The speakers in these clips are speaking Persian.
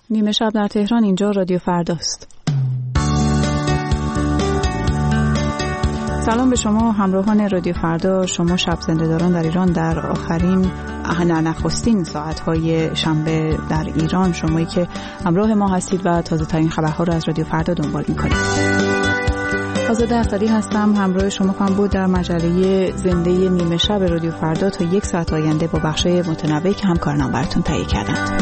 نیمه شب در تهران، اینجا رادیو فرداست. سلام به شما همراهان رادیو فردا. شما شب زنده‌داران در ایران در آخرین نخستین ساعت‌های شنبه در ایران، شمایی که همراه ما هستید و تازه‌ترین خبرها رو از رادیو فردا دنبال می‌کنید. آزاده اختری هستم، همراه شما خواهم بود در مجله زنده نیمه شب رادیو فردا تا 1 ساعت آینده با بخش‌های متنوعی که همکارانم براتون تهیه کردند.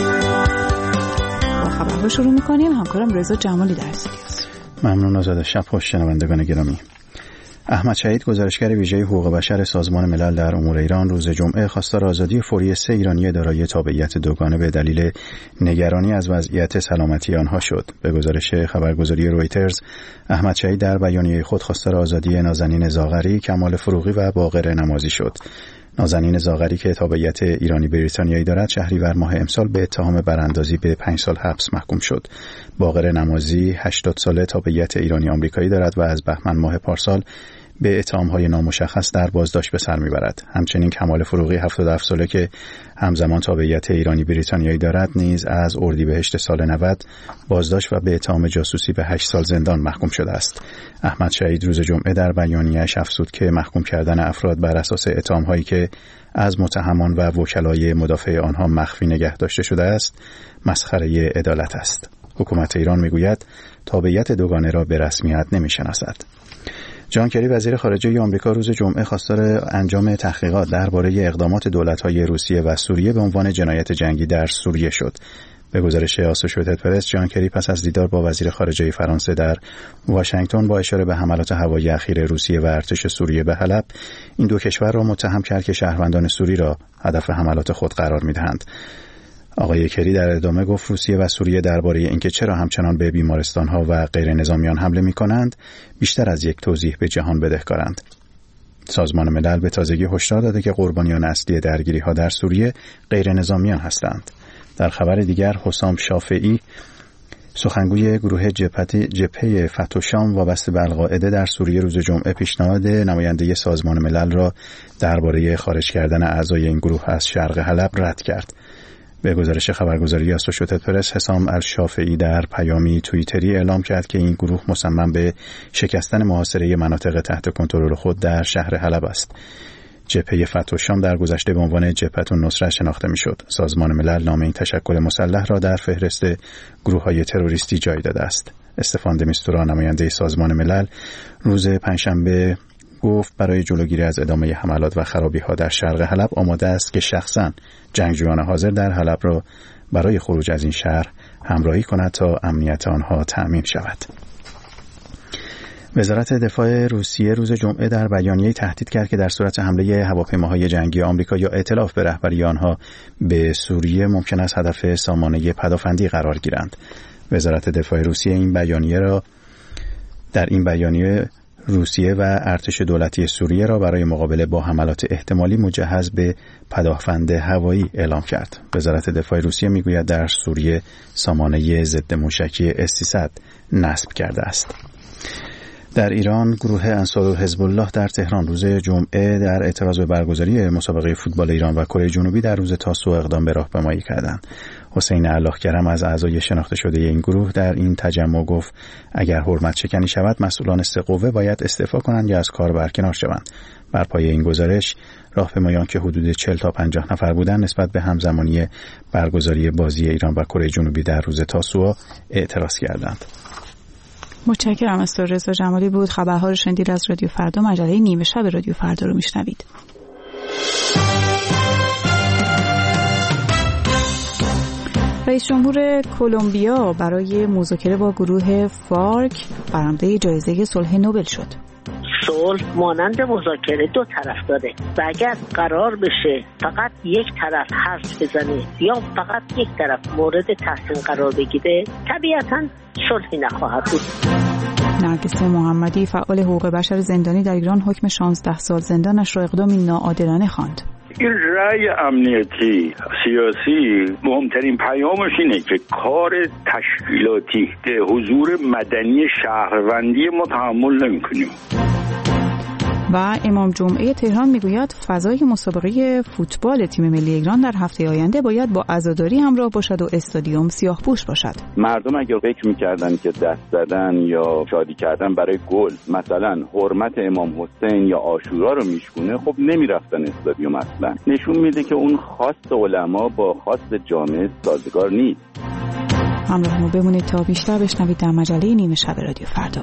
با خبرها شروع می‌کنیم. همکارم رضا جمالی در استودیوست. ممنون آزاده. شب خوش شنوندگان گرامی. احمد شهید، گزارشگر ویژه حقوق بشر سازمان ملل در امور ایران، روز جمعه خواستار آزادی فوری 3 ایرانی دارای تابعیت دوگانه به دلیل نگرانی از وضعیت سلامتی آنها شد. به گزارش خبرگزاری رویترز، احمد شهید در بیانیه خود خواستار آزادی نازنین زاغری، کمال فروغی و باقر نمازی شد. نازنین زاغری که تابعیت ایرانی بریتانیایی دارد، شهریور ماه امسال به اتهام براندازی به 5 سال حبس محکوم شد. باقر نمازی 80 ساله تابعیت ایرانی آمریکایی دارد و از بهمن ماه پارسال به اتهام‌های نامشخص در بازداشت به سر می‌برد. همچنین کمال فروغی 77 ساله که همزمان تابعیت ایرانی بریتانیایی دارد، نیز از اردیبهشت سال 90 بازداشت و به اتهام جاسوسی به 8 سال زندان محکوم شده است. احمد شهید روز جمعه در بیانیه‌اش افزود که محکوم کردن افراد بر اساس اتهام‌هایی که از متهمان و وکلای مدافع آنها مخفی نگه داشته شده است، مسخره عدالت است. حکومت ایران می‌گوید تابعیت دوگانه را به رسمیت نمی‌شناسد. جان کری، وزیر خارجه آمریکا، روز جمعه خواستار انجام تحقیقات درباره اقدامات دولت‌های روسیه و سوریه به عنوان جنایت جنگی در سوریه شد. به گزارش آسوشییتد پرس، جان کری پس از دیدار با وزیر خارجه فرانسه در واشنگتن با اشاره به حملات هوایی اخیر روسیه و ارتش سوریه به حلب، این دو کشور را متهم کرد که شهروندان سوری را هدف حملات خود قرار می‌دهند. آقای کری در ادامه گفت روسیه و سوریه درباره اینکه چرا همچنان به بیمارستان‌ها و غیر نظامیان حمله می‌کنند، بیشتر از یک توضیح به جهان بدهکارند. سازمان ملل به تازگی هشدار داده که قربانیان اصلی درگیری‌ها در سوریه غیر نظامیان هستند. در خبر دیگر، حسام شافعی، سخنگوی گروه جبهه فتح شام وابسته به القاعده در سوریه، روز جمعه پیشنهاد نماینده سازمان ملل را درباره خارج کردن اعضای این گروه از شرق حلب رد کرد. به گزارش خبرگزاری آسوشییتد پرس، حسام الشافعی در پیامی توییتری اعلام کرد که این گروه مصمم به شکستن محاصره مناطق تحت کنترل خود در شهر حلب است. جبهه فتح شام در گذشته به عنوان جبهه النصره شناخته میشد. سازمان ملل نام این تشکل مسلح را در فهرست گروه‌های تروریستی جای داده است. استفان د میستورا، نماینده سازمان ملل، روز پنجشنبه گفت برای جلوگیری از ادامه حملات و خرابی‌ها در شرق حلب آماده است که شخصاً جنگجویان حاضر در حلب را برای خروج از این شهر همراهی کند تا امنیت آنها تأمین شود. وزارت دفاع روسیه روز جمعه در بیانیه‌ای تهدید کرد که در صورت حمله هواپیماهای جنگی آمریکا یا ائتلاف به رهبری آنها به سوریه، ممکن است هدف سامانه پدافندی قرار گیرند. وزارت دفاع روسیه در این بیانیه روسیه و ارتش دولتی سوریه را برای مقابله با حملات احتمالی مجهز به پدافند هوایی اعلام کرد. وزارت دفاع روسیه میگوید در سوریه سامانه ضد موشکی S-300 نصب کرده است. در ایران، گروه انصار حزب الله در تهران روز جمعه در اعتراض به برگزاری مسابقه فوتبال ایران و کره جنوبی در روز تاسوع اقدام به راهپیمایی کردند. حسین الله‌کرم از اعضای شناخته شده این گروه در این تجمع گفت اگر حرمت شکنی شود، مسئولان 3 قوه باید استعفا کنند یا از کار برکنار شوند. بر پایه این گزارش، راهپیمایان که حدود 40 تا 50 نفر بودند نسبت به همزمانی برگزاری بازی ایران و کره جنوبی در روز تاسوع اعتراض کردند. متشکرم از رضا جمالی بود. خبرها رو شنیدید از رادیو فردا. مجله نیمه شب رادیو فردا رو میشنوید. رئیس جمهور کلمبیا برای مذاکره با گروه فارک برنده جایزه صلح نوبل شد. صلح مانند مذاکره 2 طرف داره و اگر قرار بشه فقط یک طرف حرف بزنه یا فقط یک طرف مورد تحسین قرار بگیره، طبیعتاً صلحی نخواهد بود. نرگس محمدی، فعال حقوق بشر زندانی در ایران، حکم 16 سال زندانش را اقدامی ناعادلانه خواند. این رأی امنیتی سیاسی مهمترین پیامش اینه که کار تشکیلاتی حضور مدنی شهروندی ما تحمل نمی‌کنیم. و امام جمعه تهران میگوید فضای مسابقه فوتبال تیم ملی ایران در هفته آینده باید با عزاداری همراه باشد و استادیوم سیاه‌پوش باشد. مردم اگر فکر می‌کردن که دست زدن یا شادی کردن برای گل مثلا حرمت امام حسین یا عاشورا رو میشکونه، خب نمیرفتن استادیوم اصلا. نشون میده که اون خواست علما با خواست جامعه سازگار نیست. همراه ما بمونید تا بیشتر بشنوید در مجله نیمه شب رادیو فردا.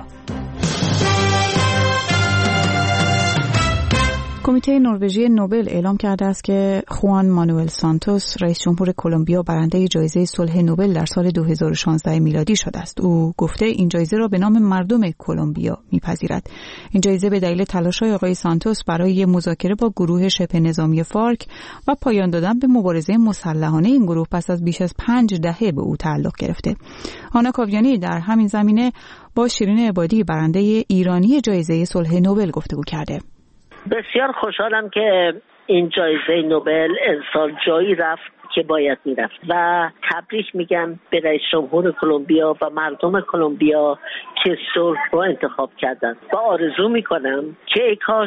کمیته نروژی نوبل اعلام کرده است که خوان مانوئل سانتوس رئیس جمهور کلمبیا برنده جایزه صلح نوبل در سال 2016 میلادی شده است. او گفته این جایزه را به نام مردم کلمبیا میپذیرد. این جایزه به دلیل تلاش‌های آقای سانتوس برای مذاکره با گروه شبه نظامی فارک و پایان دادن به مبارزه مسلحانه این گروه پس از بیش از 5 دهه به او تعلق گرفته. آنا کاویانی در همین زمینه با شیرین عبادی برنده ایرانی جایزه صلح نوبل گفتگو کرده. بسیار خوشحالم که این جایزه نوبل امسال جایی رفت که باید میرفت و تبریک میگم به رئیس جمهور کلمبیا و مردم کلمبیا که صلح رو انتخاب کردن و آرزو میکنم که ای کاش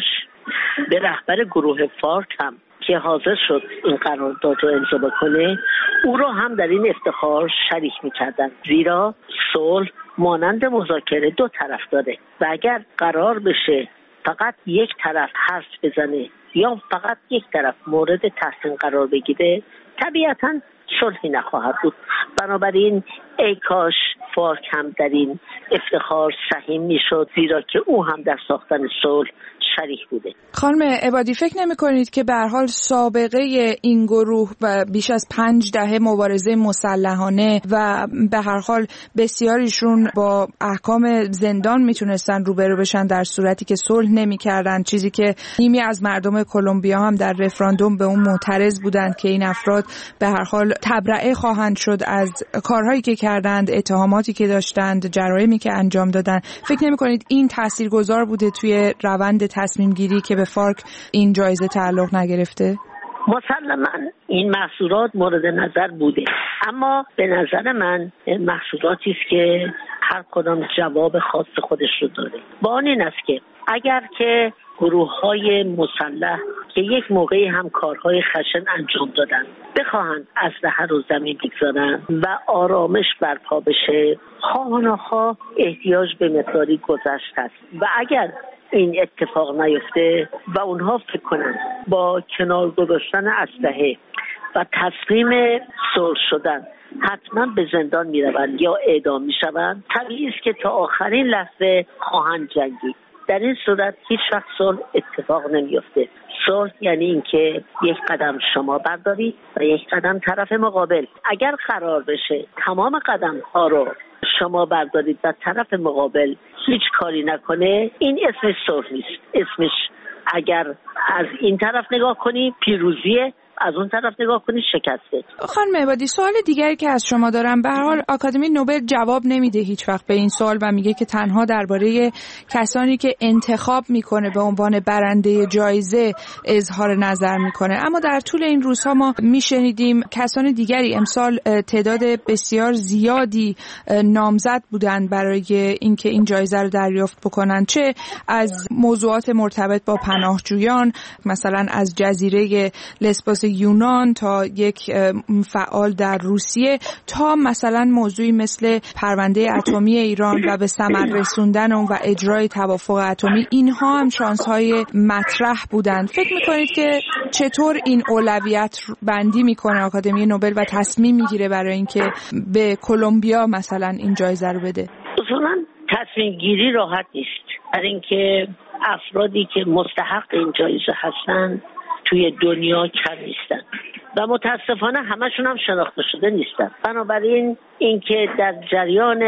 به رهبر گروه فارک هم که حاضر شد این قرارداد رو امضا بکنه او رو هم در این افتخار شریک میکردن، زیرا صلح مانند مذاکره دو طرف داره و اگر قرار بشه فقط یک طرف حرف بزنه یا فقط یک طرف مورد تحسین قرار بگیره طبیعتاً صلحی نخواهد بود. بنابراین ای کاش فارک هم در این افتخار سهیم میشد، زیرا که او هم در ساختن صلح شریک بوده. خانم عبادی فکر نمی کنید که به هر حال سابقه این گروه و بیش از 5 دهه مبارزه مسلحانه و به هر حال بسیاریشون با احکام زندان میتونستن روبرو بشن در صورتی که صلح نمی‌کردن، چیزی که نیمی از مردم کلمبیا هم در رفراندوم به اون معترض بودند که این افراد به هر حال تبرئه خواهند شد از کارهایی که کردند، اتهاماتی که داشتند، جرایمی که انجام دادن. فکر نمی کنید این تاثیرگذار بوده توی روند تصمیم گیری که به فارک این جایزه تعلق نگرفته؟ مسلماً این محصولات مورد نظر بوده، اما به نظر من محصولاتی است که هر کدام جواب خاص خودش رو داره. با آن این است که اگر که گروه‌های مسلح که یک موقعی هم کارهای خشن انجام دادن بخواهند اسلحه رو زمین بگذارن و آرامش برپا بشه، خواه و ناخواه احتیاج به مقداری گذشت است و اگر این اتفاق نیفته و اونها فکر کنن با کنار گذاشتن اسلحه و تسلیم صلح شدن حتما به زندان میروند یا اعدام میشوند، طبیعی است که تا آخرین لحظه خواهند جنگید. در این صورت هیچ وقت صلح اتفاق نمیفته. صلح یعنی اینکه یک قدم شما بردارید و یک قدم طرف مقابل. اگر قرار بشه تمام قدم ها رو شما بردارید و طرف مقابل هیچ کاری نکنه، این اسمش صلح نیست. اسمش اگر از این طرف نگاه کنی پیروزیه، از اون طرف نگاه کنی شکسته. خانم عبادی سوال دیگری که از شما دارم، به هر حال آکادمی نوبل جواب نمیده هیچ وقت به این سوال و میگه که تنها درباره کسانی که انتخاب میکنه به عنوان برنده جایزه اظهار نظر میکنه، اما در طول این روزها ما میشنیدیم کسان دیگری امسال تعداد بسیار زیادی نامزد بودند برای اینکه این جایزه رو دریافت بکنن، چه از موضوعات مرتبط با پناهجویان، مثلا از جزیره لسبوس یونان تا یک فعال در روسیه، تا مثلا موضوعی مثل پرونده اتمی ایران و به ثمر رسوندن اون و اجرای توافق اتمی. اینها هم شانس‌های مطرح بودند. فکر می‌کنید که چطور این اولویت بندی می‌کنه آکادمی نوبل و تصمیم می‌گیره برای اینکه به کلمبیا مثلا این جایزه رو بده؟ اصولاً تصمیم گیری راحت نیست، برای اینکه افرادی که مستحق این جایزه هستند توی دنیا کم نیستن و متاسفانه همشون هم شناخته شده نیستن. بنابراین اینکه در جریان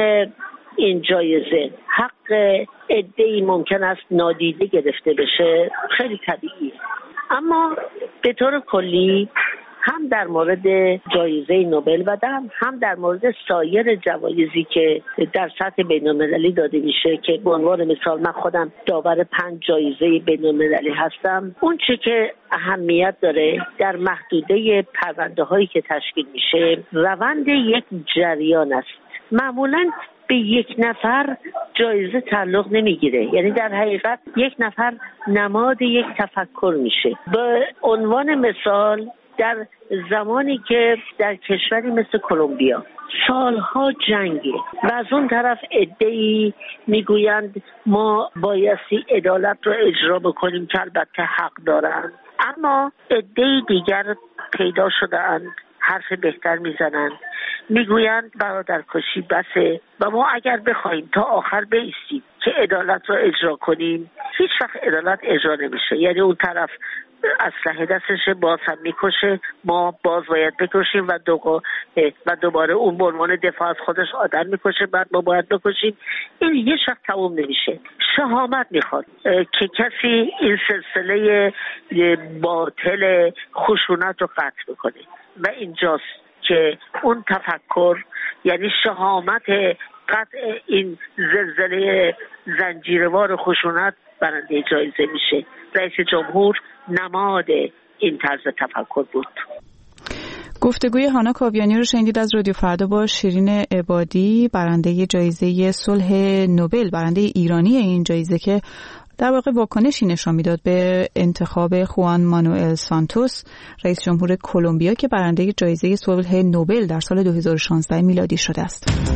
این جایزه حق عده‌ای ممکن است نادیده گرفته بشه خیلی طبیعیه، اما به طور کلی هم در مورد جایزه نوبل و هم در مورد سایر جوایزی که در سطح بین‌المللی داده میشه که به عنوان مثال من خودم داور 5 جایزه بین‌المللی هستم، اون چه که اهمیت داره در محدوده پرونده هایی که تشکیل میشه روند یک جریان است معمولاً به یک نفر جایزه تعلق نمیگیره، یعنی در حقیقت یک نفر نماد یک تفکر میشه. به عنوان مثال در زمانی که در کشوری مثل کلمبیا سالها جنگه و از اون طرف عده‌ای میگویند ما بایستی عدالت رو اجرا بکنیم که البته حق دارن، اما عده‌ای دیگر پیدا شده‌اند حرف بهتر میزنند، میگویند برادرکشی بسه و ما اگر بخوایم تا آخر بایستیم که عدالت رو اجرا کنیم هیچ وقت عدالت اجرا نمیشه. یعنی اون طرف اسلحه دستشه باز هم میکشه، ما باز باید بکشیم و دوباره اون به عنوان دفاع از خودش آدم میکشه، بعد ما باید بکشیم. این هیچ وقت تموم نمیشه. شهامت میخواد که کسی این سلسله باطل خشونت رو قطع بکنه و اینجاست که اون تفکر، یعنی شهامت قطع این زلزله زنجیروار خشونت، برنده جایزه میشه. رئیس جمهور نماد این طرز تفکر بود. گفتگوی هانا کاویانی رو شنیدید از رادیو فردا با شیرین عبادی، برنده جایزه صلح نوبل، برنده ایرانی این جایزه، که در واقع واکنشی نشان میداد به انتخاب خوان مانوئل سانتوس، رئیس جمهور کلمبیا، که برنده جایزه صلح نوبل در سال 2016 میلادی شده است.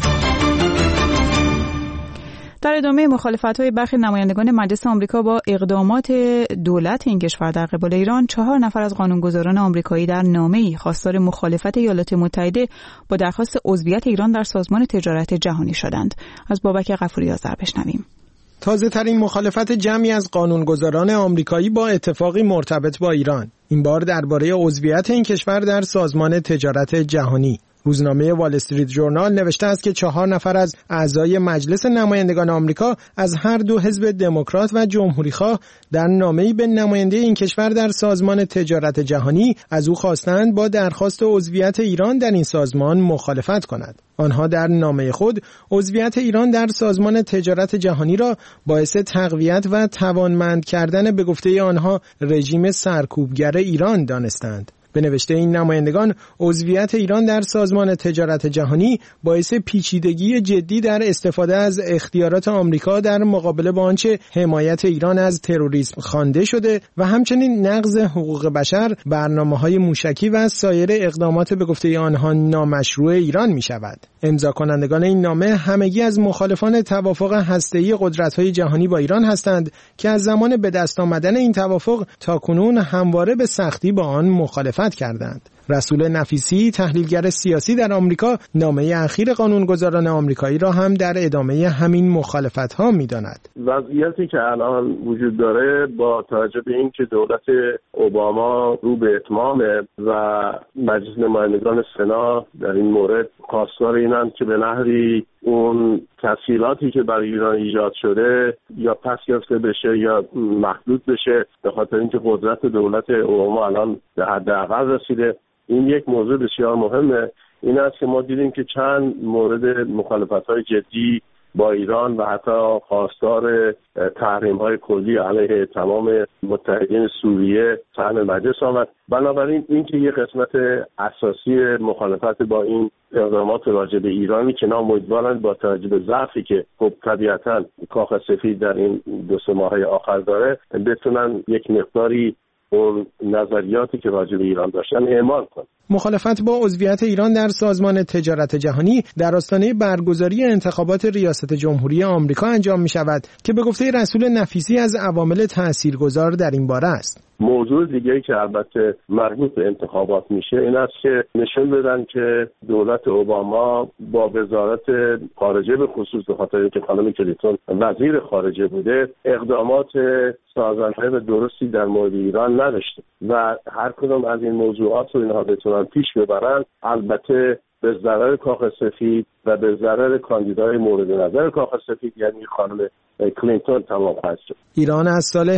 در ادامه مخالفت‌های برخی نمایندگان مجلس آمریکا با اقدامات دولت این کشور در قبال ایران، 4 نفر از قانونگذاران آمریکایی در نامه‌ای خواستار مخالفت ایالات متحده با درخواست عضویت ایران در سازمان تجارت جهانی شدند. از بابک غفوری آذر بشنویم. تازه‌ترین مخالفت جمعی از قانونگذاران آمریکایی با اتفاقی مرتبط با ایران، این بار درباره عضویت این کشور در سازمان تجارت جهانی. روزنامه وال استریت ژورنال نوشته است که 4 نفر از اعضای مجلس نمایندگان آمریکا از هر دو حزب دموکرات و جمهوری‌خواه در نامه‌ای به نماینده این کشور در سازمان تجارت جهانی از او خواستند با درخواست عضویت ایران در این سازمان مخالفت کند. آنها در نامه خود عضویت ایران در سازمان تجارت جهانی را باعث تقویت و توانمند کردن به گفته آنها رژیم سرکوبگر ایران دانستند. به نوشته این نمایندگان، عضویت ایران در سازمان تجارت جهانی باعث پیچیدگی جدی در استفاده از اختیارات آمریکا در مقابله با آنچه حمایت ایران از تروریسم خوانده شده و همچنین نقض حقوق بشر، برنامه‌های موشکی و سایر اقدامات به گفته آنها نامشروع ایران می شود. امضا کنندگان این نامه همگی از مخالفان توافق هسته‌ای قدرت‌های جهانی با ایران هستند که از زمان به دست آمدن این توافق تاکنون همواره به سختی با آن مخالفت کردند. رسول نفیسی، تحلیلگر سیاسی در آمریکا، نامه اخیر قانونگذاران آمریکایی را هم در ادامه همین مخالفت‌ها می‌داند. وضعیتی که الان وجود داره با توجه به اینکه دولت اوباما رو به اتمامه و مجلس نمایندگان سنا در این مورد خواستار اینند که به نحوی اون تسهیلاتی که برای ایران ایجاد شده یا پس گرفته بشه یا محدود بشه، به خاطر اینکه قدرت دولت اوباما الان به حداقل رسیده. این یک موضوع بسیار مهمه. این است که ما دیدیم که چند مورد مخالفت‌های جدی با ایران و حتی خواستار تحریم‌های کلی علیه تمام متحدین سوریه صحن مجلس آمد. بنابراین این که یک قسمت اساسی مخالفت با این اقدامات راجع به ایرانی که نام امیدوارند با توجه به ضعفی که خب طبیعتاً کاخ سفید در این 2-3 ماه آخر داره، بتونن یک مقداری اون نظریاتی که راجع به ایران داشتن اعمال کنن. مخالفت با عضویت ایران در سازمان تجارت جهانی در آستانه برگزاری انتخابات ریاست جمهوری آمریکا انجام می شود که به گفته رسول نفیسی از عوامل تاثیرگذار در این باره است. موضوع دیگه‌ای که البته مربوط به انتخابات میشه این است که نشون بدن که دولت اوباما با وزارت خارجه به خصوص به خاطر اینکه خانم کلینتون وزیر خارجه بوده اقدامات سازنده و درستی در مورد ایران نداشته و هر کدام از این موضوعات رو اینها بتونن پیش ببرن، البته به ضرر کاخ سفید و به ضرر کاندیدای مورد نظر کاخ سفید یعنی خانم کلینتون تمام خواهد شد. ایران از سال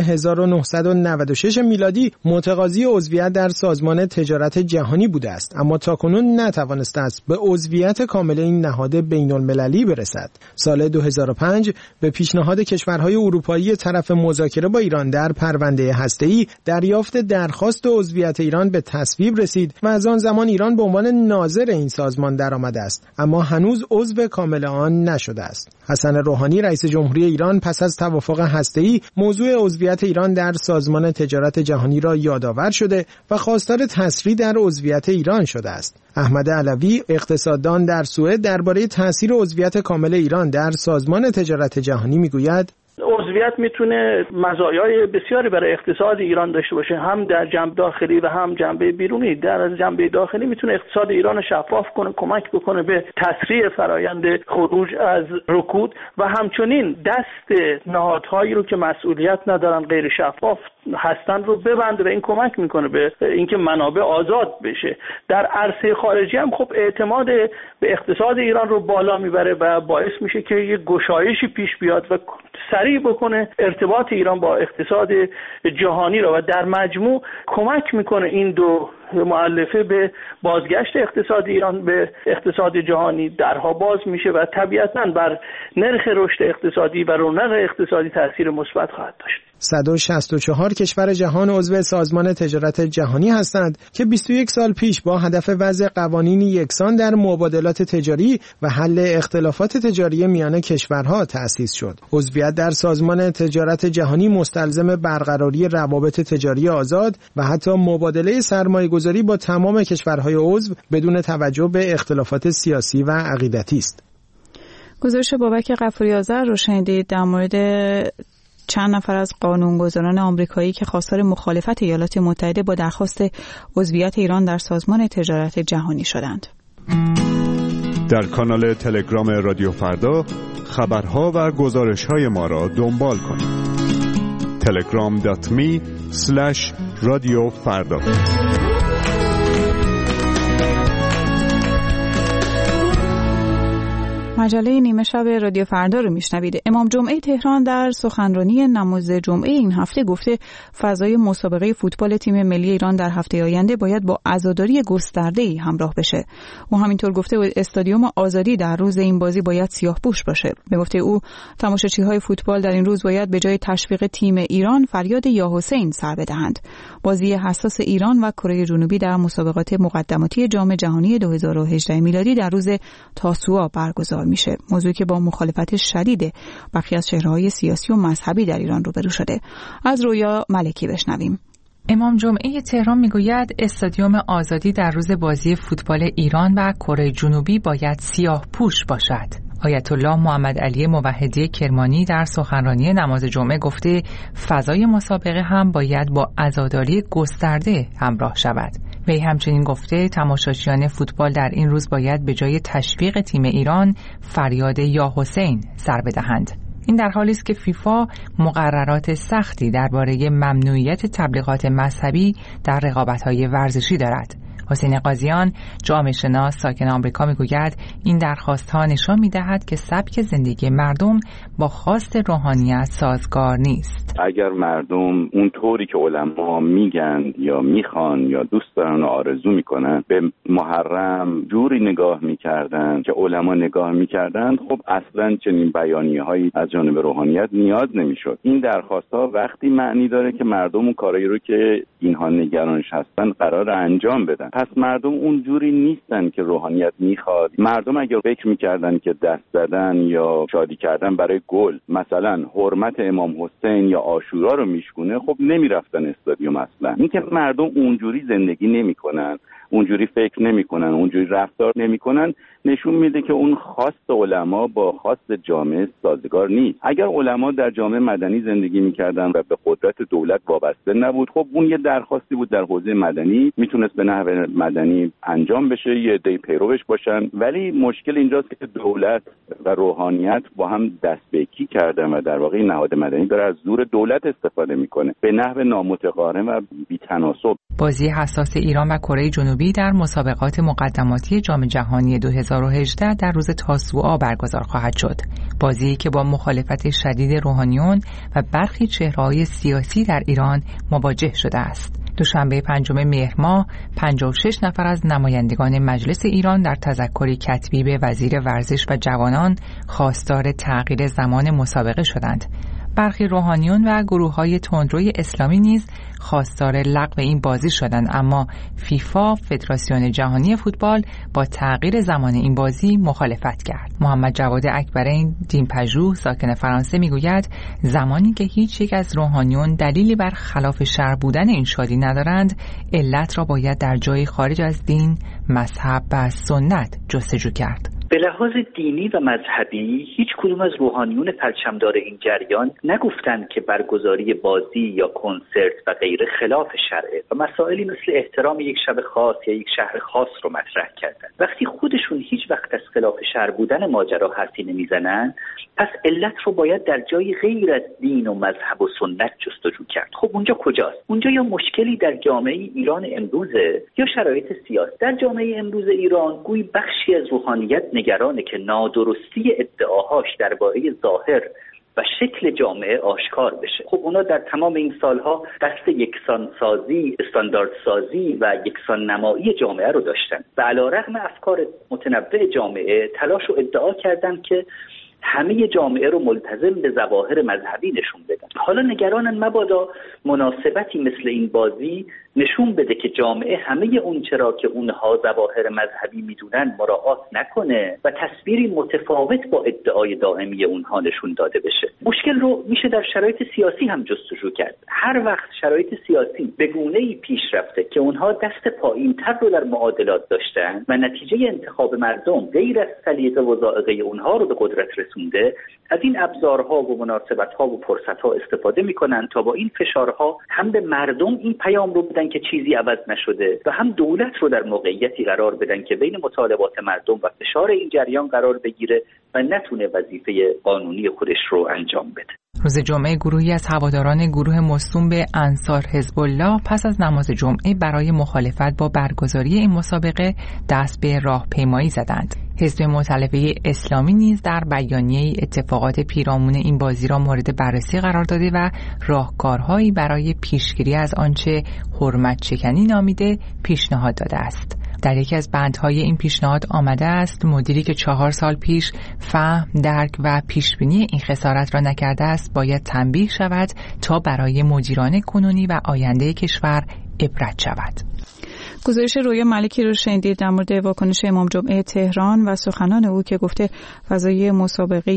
1996 میلادی متقاضی عضویت در سازمان تجارت جهانی بوده است، اما تاکنون نتوانسته است به عضویت کامل این نهاد بین‌المللی برسد. سال 2005 به پیشنهاد کشورهای اروپایی طرف مذاکره با ایران در پرونده هسته‌ای دریافت درخواست عضویت ایران به تصویب رسید و از آن زمان ایران به عنوان ناظر این سازمان درآمده است، اما هنوز عضو کامل آن نشده است. حسن روحانی رئیس جمهوری ایران پس از توافق هسته‌ای موضوع عضویت ایران در سازمان تجارت جهانی را یادآور شده و خواستار تسریع در عضویت ایران شده است. احمد علوی اقتصاددان در سوئد درباره تاثیر عضویت کامل ایران در سازمان تجارت جهانی میگوید: عضویت میتونه مزایای بسیاری برای اقتصاد ایران داشته باشه، هم در جنبه داخلی و هم جنبه بیرونی. در جنبه داخلی میتونه اقتصاد ایران شفاف کنه، کمک بکنه به تسریع فرایند خروج از رکود و همچنین دست نهادهایی رو که مسئولیت ندارن، غیر شفاف هستن رو ببنده و این کمک میکنه به اینکه منابع آزاد بشه. در عرصه خارجی هم خب اعتماد به اقتصاد ایران رو بالا میبره و باعث میشه که یه گشایشی پیش بیاد و سریع بکنه ارتباط ایران با اقتصاد جهانی را و در مجموع کمک میکنه این دو مؤلفه به بازگشت اقتصاد ایران به اقتصاد جهانی. درها باز میشه و طبیعتاً بر نرخ رشد اقتصادی و رونق اقتصادی تاثیر مثبت خواهد داشت. 164 کشور جهان عضو سازمان تجارت جهانی هستند که 21 سال پیش با هدف وضع قوانین یکسان در مبادلات تجاری و حل اختلافات تجاری میان کشورها تأسیس شد. عضویت در سازمان تجارت جهانی مستلزم برقراری روابط تجاری آزاد و حتی مبادله سرمایه‌گذاری با تمام کشورهای عضو بدون توجه به اختلافات سیاسی و عقیدتی است. گزارش بابک غفوری آذر رو شنیدید در مورد چند نفر از قانونگذاران آمریکایی که خواستار مخالفت ایالات متحده با درخواست عضویت ایران در سازمان تجارت جهانی شدند. در کانال تلگرام رادیو فردا خبرها و گزارش‌های ما را دنبال کنید. telegram.me/radiofarda مجله نیمه شب رادیو فردا رو میشنوید. امام جمعه تهران در سخنرانی نماز جمعه این هفته گفته فضای مسابقه فوتبال تیم ملی ایران در هفته آینده باید با عزاداری گسترده‌ای همراه بشه. او همینطور گفته استادیوم آزادی در روز این بازی باید سیاه‌پوش باشه. به گفته او تماشاچی‌های فوتبال در این روز باید به جای تشویق تیم ایران فریاد یا حسین سر بدهند. بازی حساس ایران و کره جنوبی در مسابقات مقدماتی جام جهانی 2018 میلادی در روز تاسوعا برگزار میشه. موضوعی که با مخالفت شدید برخی از چهره‌های سیاسی و مذهبی در ایران روبرو شده. از رویا ملکی بشنویم. امام جمعه تهران میگوید استادیوم آزادی در روز بازی فوتبال ایران و کره جنوبی باید سیاه پوش باشد. آیت الله محمد علی موحدی کرمانی در سخنرانی نماز جمعه گفته فضای مسابقه هم باید با عزاداری گسترده همراه شود. وی همچنین گفته تماشاچیان فوتبال در این روز باید به جای تشویق تیم ایران فریاد یا حسین سر بدهند. این در حالی است که فیفا مقررات سختی درباره ممنوعیت تبلیغات مذهبی در رقابت‌های ورزشی دارد. حسین قاضیان جامعه شناس ساکن آمریکا میگوید این درخواست‌ها نشان می‌دهد که سبک زندگی مردم با خواست روحانیت سازگار نیست. اگر مردم اون طوری که علما میگن یا میخوان یا دوست دارن و آرزو میکنن به محرم جوری نگاه میکردن که علما نگاه میکردن، خب اصلا چنین بیانیه‌هایی از جانب روحانیت نیاز نمیشد. این درخواست‌ها وقتی معنی داره که مردم اون کارایی رو که اینها نگرانش هستن قرار انجام بدن. پس مردم اون جوری نیستن که روحانیت میخواد. مردم اگر فکر میکردن که دست زدن یا شادی کردن برای گل مثلا حرمت امام حسین یا عاشورا رو میشکونه، خب نمیرفتن استادیوم اصلا. اینکه مردم اونجوری زندگی نمیکنن، اونجوری فکر نمیکنن، اونجوری رفتار نمیکنن، نشون میده که اون خواست علما با خواست جامعه سازگار نیست. اگر علما در جامعه مدنی زندگی میکردن و به قدرت دولت وابسته نبود، خب اون یه درخواستی بود در حوزه مدنی، میتونست به نحو مدنی انجام بشه، یه عده پیروش باشن. ولی مشکل اینجاست که دولت و روحانیت با هم دست به یکی کردن و در واقع نهاد مدنی داره از زور دولت استفاده میکنه به نحو نامتقارن و بی‌تناسب. بازی حساس ایران و کره جنوبی در مسابقات مقدماتی جام جهانی 2018 در روز تاسوعا برگزار خواهد شد. بازی که با مخالفت شدید روحانیون و برخی چهره‌های سیاسی در ایران مواجه شده است. دوشنبه 5 مهر ماه 56 نفر از نمایندگان مجلس ایران در تذکری کتبی به وزیر ورزش و جوانان خواستار تغییر زمان مسابقه شدند. برخی روحانیون و گروه‌های تندروی اسلامی نیز خواستار لغو این بازی شدند، اما فیفا فدراسیون جهانی فوتبال با تغییر زمان این بازی مخالفت کرد. محمد جواد اکبرین دین‌پژوه ساکن فرانسه میگوید زمانی که هیچ یک از روحانیون دلیلی بر خلاف شرع بودن این شادی ندارند، علت را باید در جای خارج از دین، مذهب و سنت جستجو کرد. به لحاظ دینی و مذهبی هیچ کدوم از روحانیون پرچمدار این جریان نگفتند که برگزاری بازی یا کنسرت و غیره خلاف شرعه و مسائلی مثل احترام یک شب خاص یا یک شهر خاص رو مطرح کردند. وقتی خودشون هیچ وقت از خلاف شرع بودن ماجرا حرفی نمیزنن، پس علت رو باید در جای غیر از دین و مذهب و سنت جستجو کرد. خب اونجا کجاست؟ اونجا یا مشکلی در جامعه ایران امروزه یا شرایط سیاسی. در جامعه امروز ایران گویی بخشی از روحانیت نگرانه که نادرستی ادعاهاش درباره ظاهر و شکل جامعه آشکار بشه. خب اونا در تمام این سالها قصد یکسانسازی، استانداردسازی و یکسان نمایی جامعه رو داشتن و علیرغم افکار متنوع جامعه تلاش و ادعا کردن که همه جامعه رو ملتزم به ظواهر مذهبی نشون بدن. حالا نگرانن مبادا مناسبتی مثل این بازی نشون بده که جامعه همه اون چرا که اونها ظواهر مذهبی میدونن مراعات نکنه و تصویری متفاوت با ادعای دائمی اونها نشون داده بشه. مشکل رو میشه در شرایط سیاسی هم جستجو کرد. هر وقت شرایط سیاسی به گونه‌ای پیش رفته که اونها دست پایین‌تر رو در معادلات داشتن و نتیجه انتخاب مردم غیر از سلیقه و ذائقه اونها رو به قدرت رسونده، از این ابزارها و مناسبت‌ها و فرصت‌ها استفاده می‌کنن تا با این فشارها هم به مردم این پیام رو بدن که چیزی عوض نشده و هم دولت رو در موقعیتی قرار بدن که بین مطالبات مردم و فشار این جریان قرار بگیره و نتونه وظیفه قانونی خودش رو انجام بده. روز جمعه گروهی از هواداران گروه مصدوم به انصار حزب الله پس از نماز جمعه برای مخالفت با برگزاری این مسابقه دست به راهپیمایی زدند. حزب مؤتلفه اسلامی نیز در بیانیه اتفاقات پیرامون این بازی را مورد بررسی قرار داده و راهکارهایی برای پیشگیری از آنچه حرمت شکنی نامیده پیشنهاد داده است. در یکی از بندهای این پیشنهاد آمده است مدیری که 4 سال پیش فهم، درک و پیشبینی این خسارت را نکرده است باید تنبیه شود تا برای مدیران کنونی و آینده کشور عبرت شود. گزارش رویا ملکی رو شنیدید در مورد واکنش امام جمعه تهران و سخنان او که گفته فضای مسابقه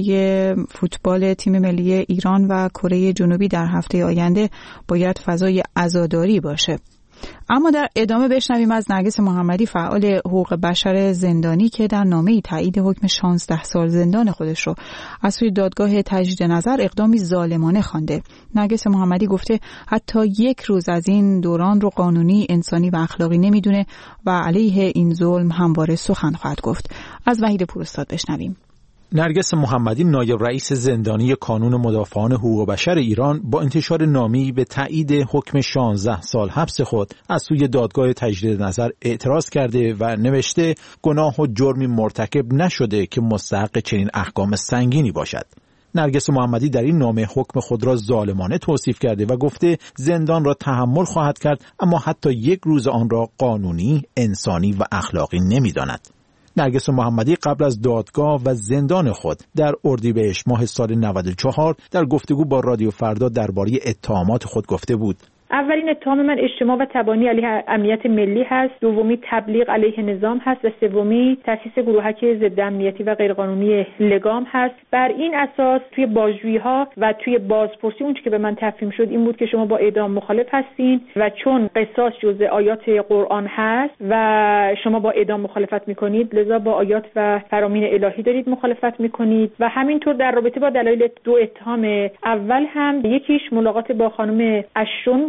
فوتبال تیم ملی ایران و کره جنوبی در هفته آینده باید فضای عزاداری باشه. اما در ادامه بشنویم از نرگس محمدی فعال حقوق بشر زندانی که در نامه‌ای تایید حکم 16 سال زندان خودش رو از سوی دادگاه تجدید نظر اقدامی ظالمانه خوانده. نرگس محمدی گفته حتی یک روز از این دوران رو قانونی، انسانی و اخلاقی نمیدونه و علیه این ظلم همواره سخن خواهد گفت. از وحید پوراستاد بشنویم. نرگس محمدی نایب رئیس زندانی کانون مدافعان حقوق بشر ایران با انتشار نامه‌ای به تایید حکم 16 سال حبس خود از سوی دادگاه تجدید نظر اعتراض کرده و نوشته گناه و جرمی مرتکب نشده که مستحق چنین احکام سنگینی باشد. نرگس محمدی در این نامه حکم خود را ظالمانه توصیف کرده و گفته زندان را تحمل خواهد کرد اما حتی یک روز آن را قانونی، انسانی و اخلاقی نمی‌داند. نرگس محمدی قبل از دادگاه و زندان خود در اردیبهشت ماه سال 94 در گفتگو با رادیو فردا درباره اتهامات خود گفته بود. اولین اتهام من اجتماع و تبانی علیه امنیت ملی هست، دومی تبلیغ علیه نظام هست و سومی تأسیس گروهک ضد امنیتی و غیرقانونی لگام هست. بر این اساس توی بازجویی‌ها و توی بازپرسی اون که به من تفهیم شد این بود که شما با اعدام مخالف هستین و چون قصاص جزء آیات قرآن هست و شما با اعدام مخالفت میکنید لذا با آیات و فرامین الهی دارید مخالفت میکنید و همینطور در رابطه با دلایل دو اتهام اول هم یکیش ملاقات با خانم اشون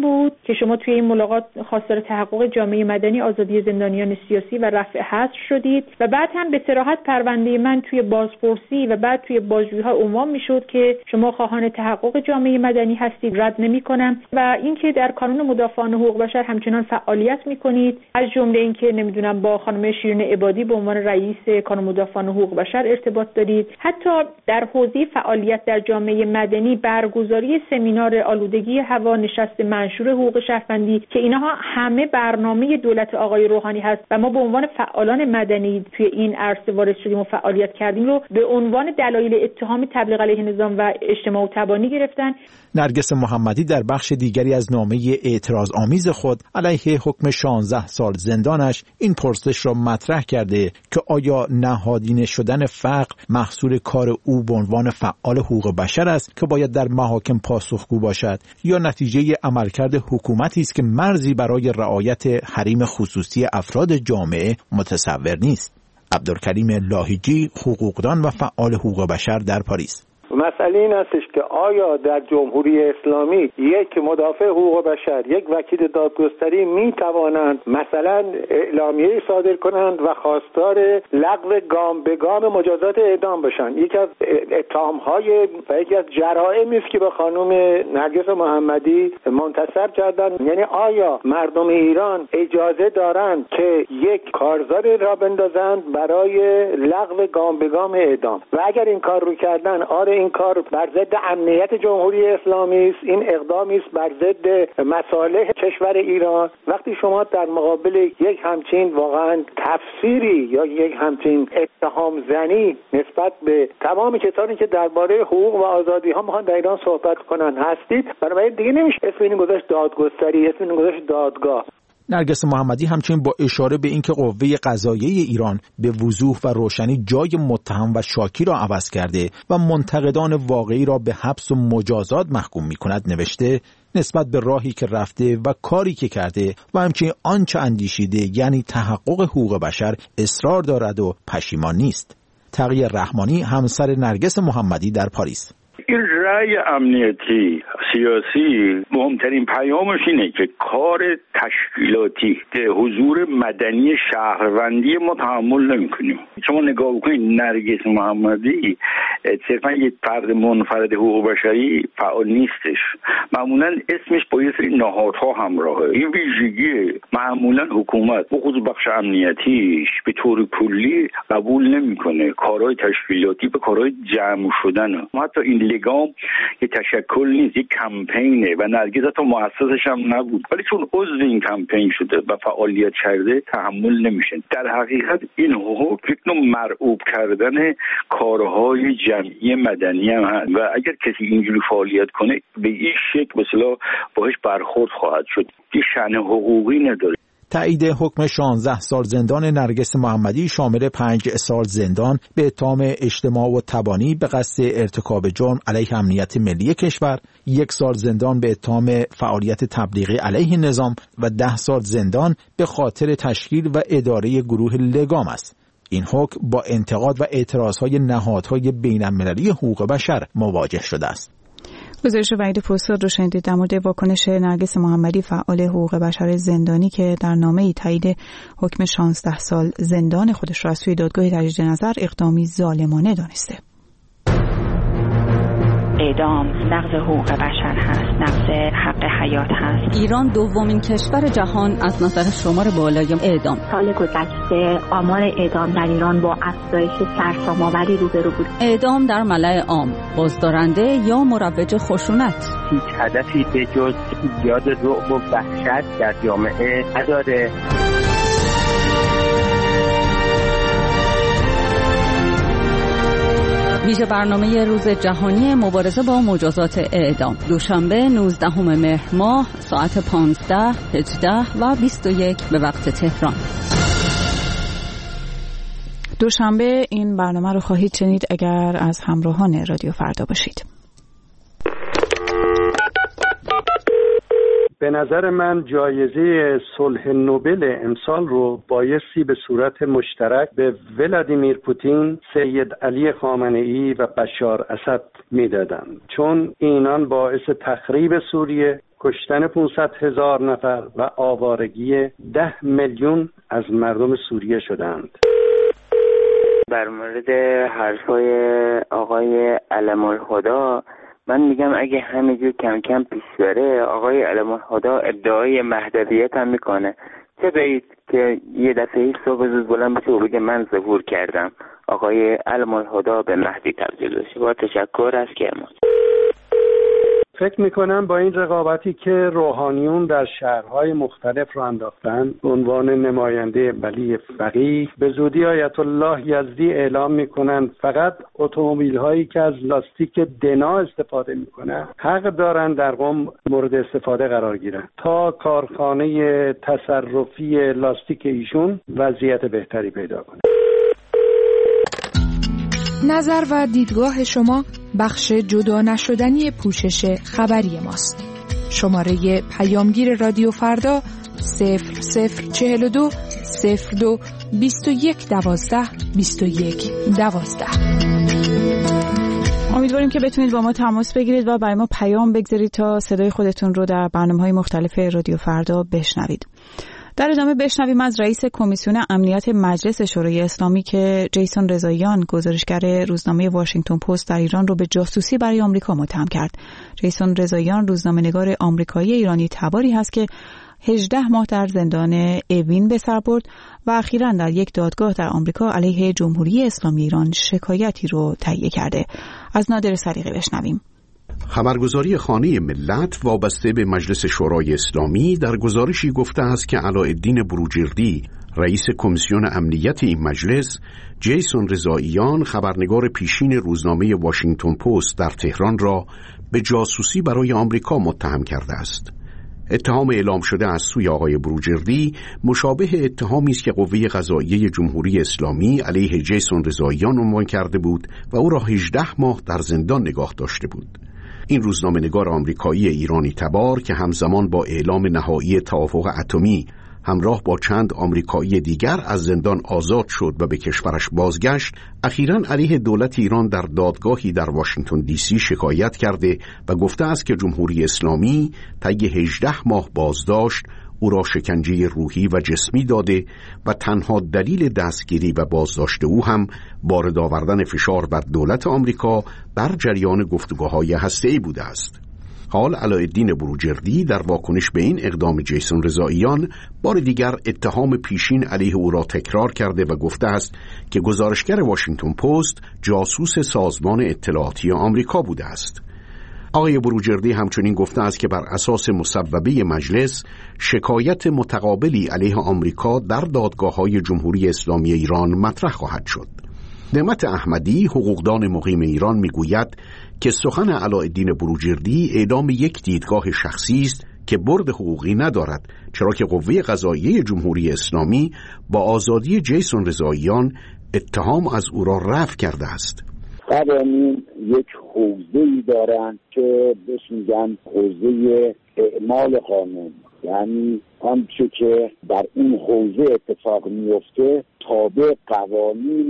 بود که شما توی این ملاقات خواستار تحقق جامعه مدنی، آزادی زندانیان سیاسی و رفع حظر شدید و بعد هم به صراحت پرونده من توی بازپرسی و بعد توی بازجویی‌ها عنوان میشد که شما خواهان تحقق جامعه مدنی هستید. رد نمی‌کنم و اینکه در کانون مدافعان حقوق بشر همچنان فعالیت می‌کنید، از جمله اینکه نمیدونم با خانم شیرین عبادی به عنوان رئیس کانون مدافعان حقوق بشر ارتباط دارید. حتی در حوزه فعالیت در جامعه مدنی برگزاری سمینار آلودگی هوا، نشست منشور حقوق شهروندی که اینها همه برنامه دولت آقای روحانی هست و ما به عنوان فعالان مدنی توی این عرصه وارد شدیم و فعالیت کردیم رو به عنوان دلایل اتهام تبلیغ علیه نظام و اجتماع و تبانی گرفتن. نرگس محمدی در بخش دیگری از نامه اعتراض آمیز خود علیه حکم 16 سال زندانش این پرسش را مطرح کرده که آیا نهادینه شدن فقر محصول کار او به عنوان فعال حقوق بشر است که باید در محاکم پاسخگو باشد یا نتیجه عملکرد حکومتی است که مرزی برای رعایت حریم خصوصی افراد جامعه متصور نیست. عبدالکریم لاهیجی، حقوقدان و فعال حقوق بشر در پاریس: مسئله این هستش که آیا در جمهوری اسلامی یک مدافع حقوق بشر، یک وکیل دادگستری می توانند مثلا اعلامیه صادر کنند و خواستار لغو گام به گام مجازات اعدام باشند؟ یکی از اتهام‌های و یکی از جرائمی است که به خانم نرگس محمدی منتسب کردند. یعنی آیا مردم ایران اجازه دارند که یک کارزار را بندازند برای لغو گام به گام اعدام؟ و اگر این کار رو کردن، این کار بر ضد امنیت جمهوری اسلامی است، این اقدامی است بر ضد مصالح کشور ایران. وقتی شما در مقابل یک همچین واقعا تفسیری یا یک همچین اتهام زنی نسبت به تمام کسانی که درباره حقوق و آزادی ها میخوان در ایران صحبت کنن هستید، بنابراین دیگه نمیشه اسم این گذاشت دادگستری، اسم این گذاشت دادگاه. نرگس محمدی همچنین با اشاره به اینکه قوه قضاییه ایران به وضوح و روشنی جای متهم و شاکی را عوض کرده و منتقدان واقعی را به حبس و مجازات محکوم می‌کند نوشته نسبت به راهی که رفته و کاری که کرده و همچنین آنچه اندیشیده یعنی تحقق حقوق بشر اصرار دارد و پشیمان نیست. تقی رحمانی، همسر نرگس محمدی در پاریس: این رأی امنیتی سیاسی مهمترین پیامش اینه که کار تشکیلاتی که حضور مدنی شهروندی ما تحمل نمی‌کنیم. شما نگاه بکنید نرگس محمدی صرفا یک فرد منفرد حقوق بشری فعال نیستش، معمولا اسمش با یه سری نهادها همراهه. این ویژگی معمولا حکومت به خصوص بخش امنیتیش به طور کلی قبول نمی‌کنه کارهای تشکیلاتی به کارهای جمع شدن. حتی این لگام یه تشکل نیست، یک کمپینه و نرگس حتی مؤسسش هم نبود، ولی چون عضو این کمپین شده و فعالیت کرده تحمل نمیشه. در حقیقت این حقوق یک نوع مرعوب کردن کارهای جمعی مدنی هم هست و اگر کسی اینجوری فعالیت کنه به این شکل مثلا باهاش برخورد خواهد شد. این شأن حقوقی نداره. تایید حکم 16 سال زندان نرگس محمدی شامل 5 سال زندان به اتهام اجتماع و تبانی به قصد ارتکاب جرم علیه امنیت ملی کشور، 1 سال زندان به اتهام فعالیت تبلیغی علیه نظام و 10 سال زندان به خاطر تشکیل و اداره گروه لگام است. این حکم با انتقاد و اعتراضهای نهادهای بین‌المللی حقوق بشر مواجه شده است. گزارش وحید پرساد رو شنیدید در مورد واکنش نرگس محمدی فعال حقوق بشر زندانی که در نامه‌ای تایید حکم 16 سال زندان خودش را از سوی دادگاه تجدید نظر اقدامی ظالمانه دانسته. اعدام نقض حقوق بشر هست، نقض حق حیات هست. ایران دومین کشور جهان از نظر شمار بالای اعدام. سال گذشته آمار اعدام در ایران با افزایش سرسام‌آوری روبرو بود. اعدام در ملأ عام، بازدارنده یا مروج خشونت. هیچ هدفی به جز ایجاد رعب و وحشت در جامعه نداره. ویژه برنامه روز جهانی مبارزه با مجازات اعدام، دوشنبه 19 مهر ماه ساعت 15، 18 و 21 به وقت تهران. دوشنبه این برنامه رو خواهید شنید اگر از همراهان رادیو فردا باشید. به نظر من جایزه صلح نوبل امسال رو بایستی به صورت مشترک به ولادیمیر پوتین، سید علی خامنه‌ای و بشار اسد میدادن، چون اینان باعث تخریب سوریه کشتن 500,000 نفر و آوارگی 10 میلیون از مردم سوریه شدند. بر مورد حرفای آقای علم‌الهدی من میگم اگه همینجور کم کم پیش بره، آقای علم‌الهدی ادعای مهدویت هم میکنه. چه بعید که یه دفعه صبح زود بلند بشه و بگه من ظهور کردم، آقای علم‌الهدی به مهدی تبدیل بشه. با تشکر از کرمان. فکر میکنم با این رقابتی که روحانیون در شهرهای مختلف رو انداختن به عنوان نماینده ولی فقیه، به زودی آیت الله یزدی اعلام میکنن فقط اتومبیل هایی که از لاستیک دنا استفاده میکنن حق دارن در قم مورد استفاده قرار گیرن تا کارخانه تصرفی لاستیک ایشون وضعیت بهتری پیدا کنه. نظر و دیدگاه شما بخش جدا نشدنی پوشش خبری ماست. شماره پیامگیر رادیو فردا 0042 02 21 12 21 12. امیدواریم که بتونید با ما تماس بگیرید و برای ما پیام بگذارید تا صدای خودتون رو در برنامه‌های مختلف رادیو فردا بشنوید. در ادامه بشنویم از رئیس کمیسیون امنیت مجلس شورای اسلامی که جیسون رضاییان گزارشگر روزنامه واشنگتن پست در ایران رو به جاسوسی برای آمریکا متهم کرد. جیسون رضاییان روزنامه‌نگار آمریکایی ایرانی تباری هست که 18 ماه در زندان اوین به سر برد و اخیراً در یک دادگاه در آمریکا علیه جمهوری اسلامی ایران شکایتی رو تهیه کرده. از نادر صدیقی بشنویم. خبرگزاری خانه ملت وابسته به مجلس شورای اسلامی در گزارشی گفته است که علاءالدین بروجردی رئیس کمیسیون امنیت این مجلس، جیسون رضاییان خبرنگار پیشین روزنامه واشنگتن پست در تهران را به جاسوسی برای آمریکا متهم کرده است. اتهام اعلام شده از سوی آقای بروجردی مشابه اتهامی است که قوه قضاییه جمهوری اسلامی علیه جیسون رضاییان عنوان کرده بود و او را 18 ماه در زندان نگاه داشته بود. این روزنامه‌نگار آمریکایی ایرانی تبار که همزمان با اعلام نهایی توافق اتمی همراه با چند آمریکایی دیگر از زندان آزاد شد و به کشورش بازگشت، اخیراً علیه دولت ایران در دادگاهی در واشنگتن دی سی شکایت کرده و گفته است که جمهوری اسلامی طی 18 ماه بازداشت او را شکنجه روحی و جسمی داده و تنها دلیل دستگیری و بازداشت او هم وارد آوردن فشار بر دولت آمریکا در جریان گفتگوهای هسته‌ای بوده است. حال علاءالدین بروجردی در واکنش به این اقدام جیسون رضاییان بار دیگر اتهام پیشین علیه او را تکرار کرده و گفته است که گزارشگر واشنگتن پست جاسوس سازمان اطلاعاتی آمریکا بوده است. آقای بروجردی همچنین گفته است که بر اساس مصوبه مجلس شکایت متقابلی علیه آمریکا در دادگاه‌های جمهوری اسلامی ایران مطرح خواهد شد. نعمت احمدی حقوقدان مقیم ایران میگوید که سخن علاءالدین بروجردی اعلام یک دیدگاه شخصی است که برد حقوقی ندارد، چرا که قوه قضاییه جمهوری اسلامی با آزادی جیسون رضاییان اتهام از او را رفع کرده است. قوانین یک حوزه‌ای دارند که بهش میگن حوزه اعمال قانون، یعنی آنچه که در این حوزه اتفاق میفته تابع قوانین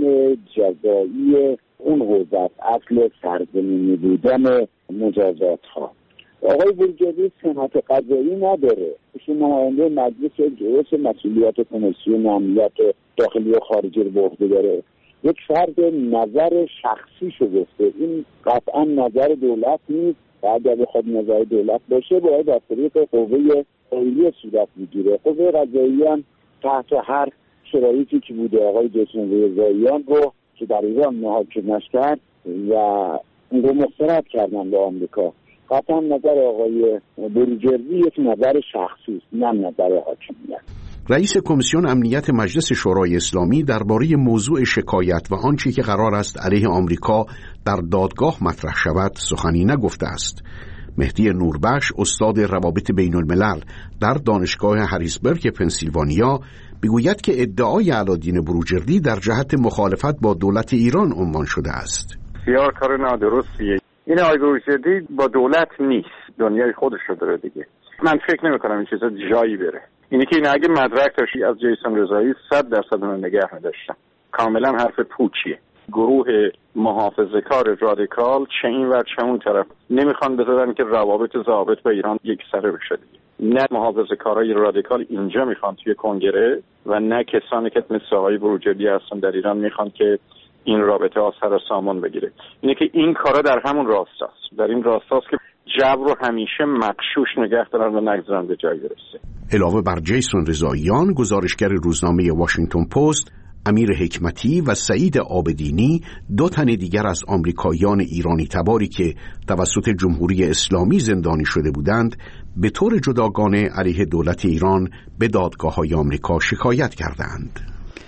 جزایی اون حوزه است، اصل سرزمینی بودن مجازات ها. آقای بروجردی سمت قضایی نداره، ایشون نماینده مجلس جلوس مسئولیت کمیسیون امنیت داخلی و خارجی رو به عهده داره. یک فرد نظر شخصی شو گفته، این قطعا نظر دولت نیست و اگر بخواد نظر دولت باشه باید از طریق قوه قضاییه صورت میگیره. قوه قضاییه هم تحت هر شرایطی که بوده آقای جیسون رضاییان رو که در ایران محاکمش کرد و اون رو مسترد کردن به آمریکا. قطعا نظر آقای بروجردی یک نظر شخصی است، نه نظر حاکمیت. رئیس کمیسیون امنیت مجلس شورای اسلامی درباره موضوع شکایت و آنچه که قرار است علیه آمریکا در دادگاه مطرح شود سخنی نگفته است. مهدی نوربخش استاد روابط بین الملل در دانشگاه هریسبرگ پنسیلوانیا میگوید که ادعای علاءالدین بروجردی در جهت مخالفت با دولت ایران عنوان شده است. بسیار کار نادرستیه. این آقای بروجردی با دولت نیست، دنیای خودش رو داره دیگه. من فکر نمی‌کنم این چیزا جایی بره. اینی که این اگه مدرک داشتی از جیسون رضایی 100% اون نگه می‌داشتم. کاملا حرف پوچیه. گروه محافظه‌کار رادیکال چه این و چه اون طرف نمیخوان بذارن که روابط ضابط با ایران یکسره بشه دیگه. نه محافظه‌کارای رادیکال اینجا میخوان توی کنگره و نه کسانی که مثل آقای بروجردی هستن در ایران میخوان که این رابطه ها سر سامان بگیره. اینه که این کارا در همون راستاست، در این راستاست که جو رو همیشه مغشوش نگه دارن و نگذارن به جای برسه. علاوه بر جیسون رضاییان، گزارشگر روزنامه واشنگتن پست امیر حکمتی و سعید عابدینی، دو تن دیگر از آمریکاییان ایرانی تباری که توسط جمهوری اسلامی زندانی شده بودند، به طور جداگانه علیه دولت ایران به دادگاه‌های آمریکا شکایت کردند.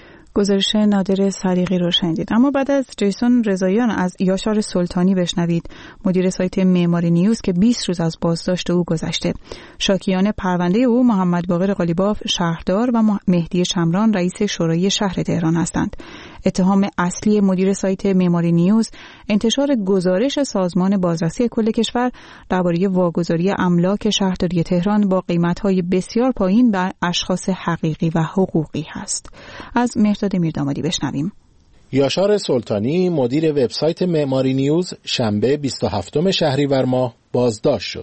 گزارش نادر صدیقی رو شنیدید. اما بعد از جیسون رضاییان از یاشار سلطانی بشنوید، مدیر سایت معماری نیوز که 20 روز از بازداشت او گذشته. شاکیان پرونده او محمد باقر قالیباف شهردار و مهدی چمران رئیس شورای شهر تهران هستند. اتهام اصلی مدیر سایت معماری نیوز انتشار گزارش سازمان بازرسی کل کشور درباره واگذاری املاک شهرداری تهران با قیمت‌های بسیار پایین به اشخاص حقیقی و حقوقی است. از مهرداد میردامادی بشنویم. یاشار سلطانی مدیر وبسایت معماری نیوز شنبه 27 شهریور ماه بازداشت شد.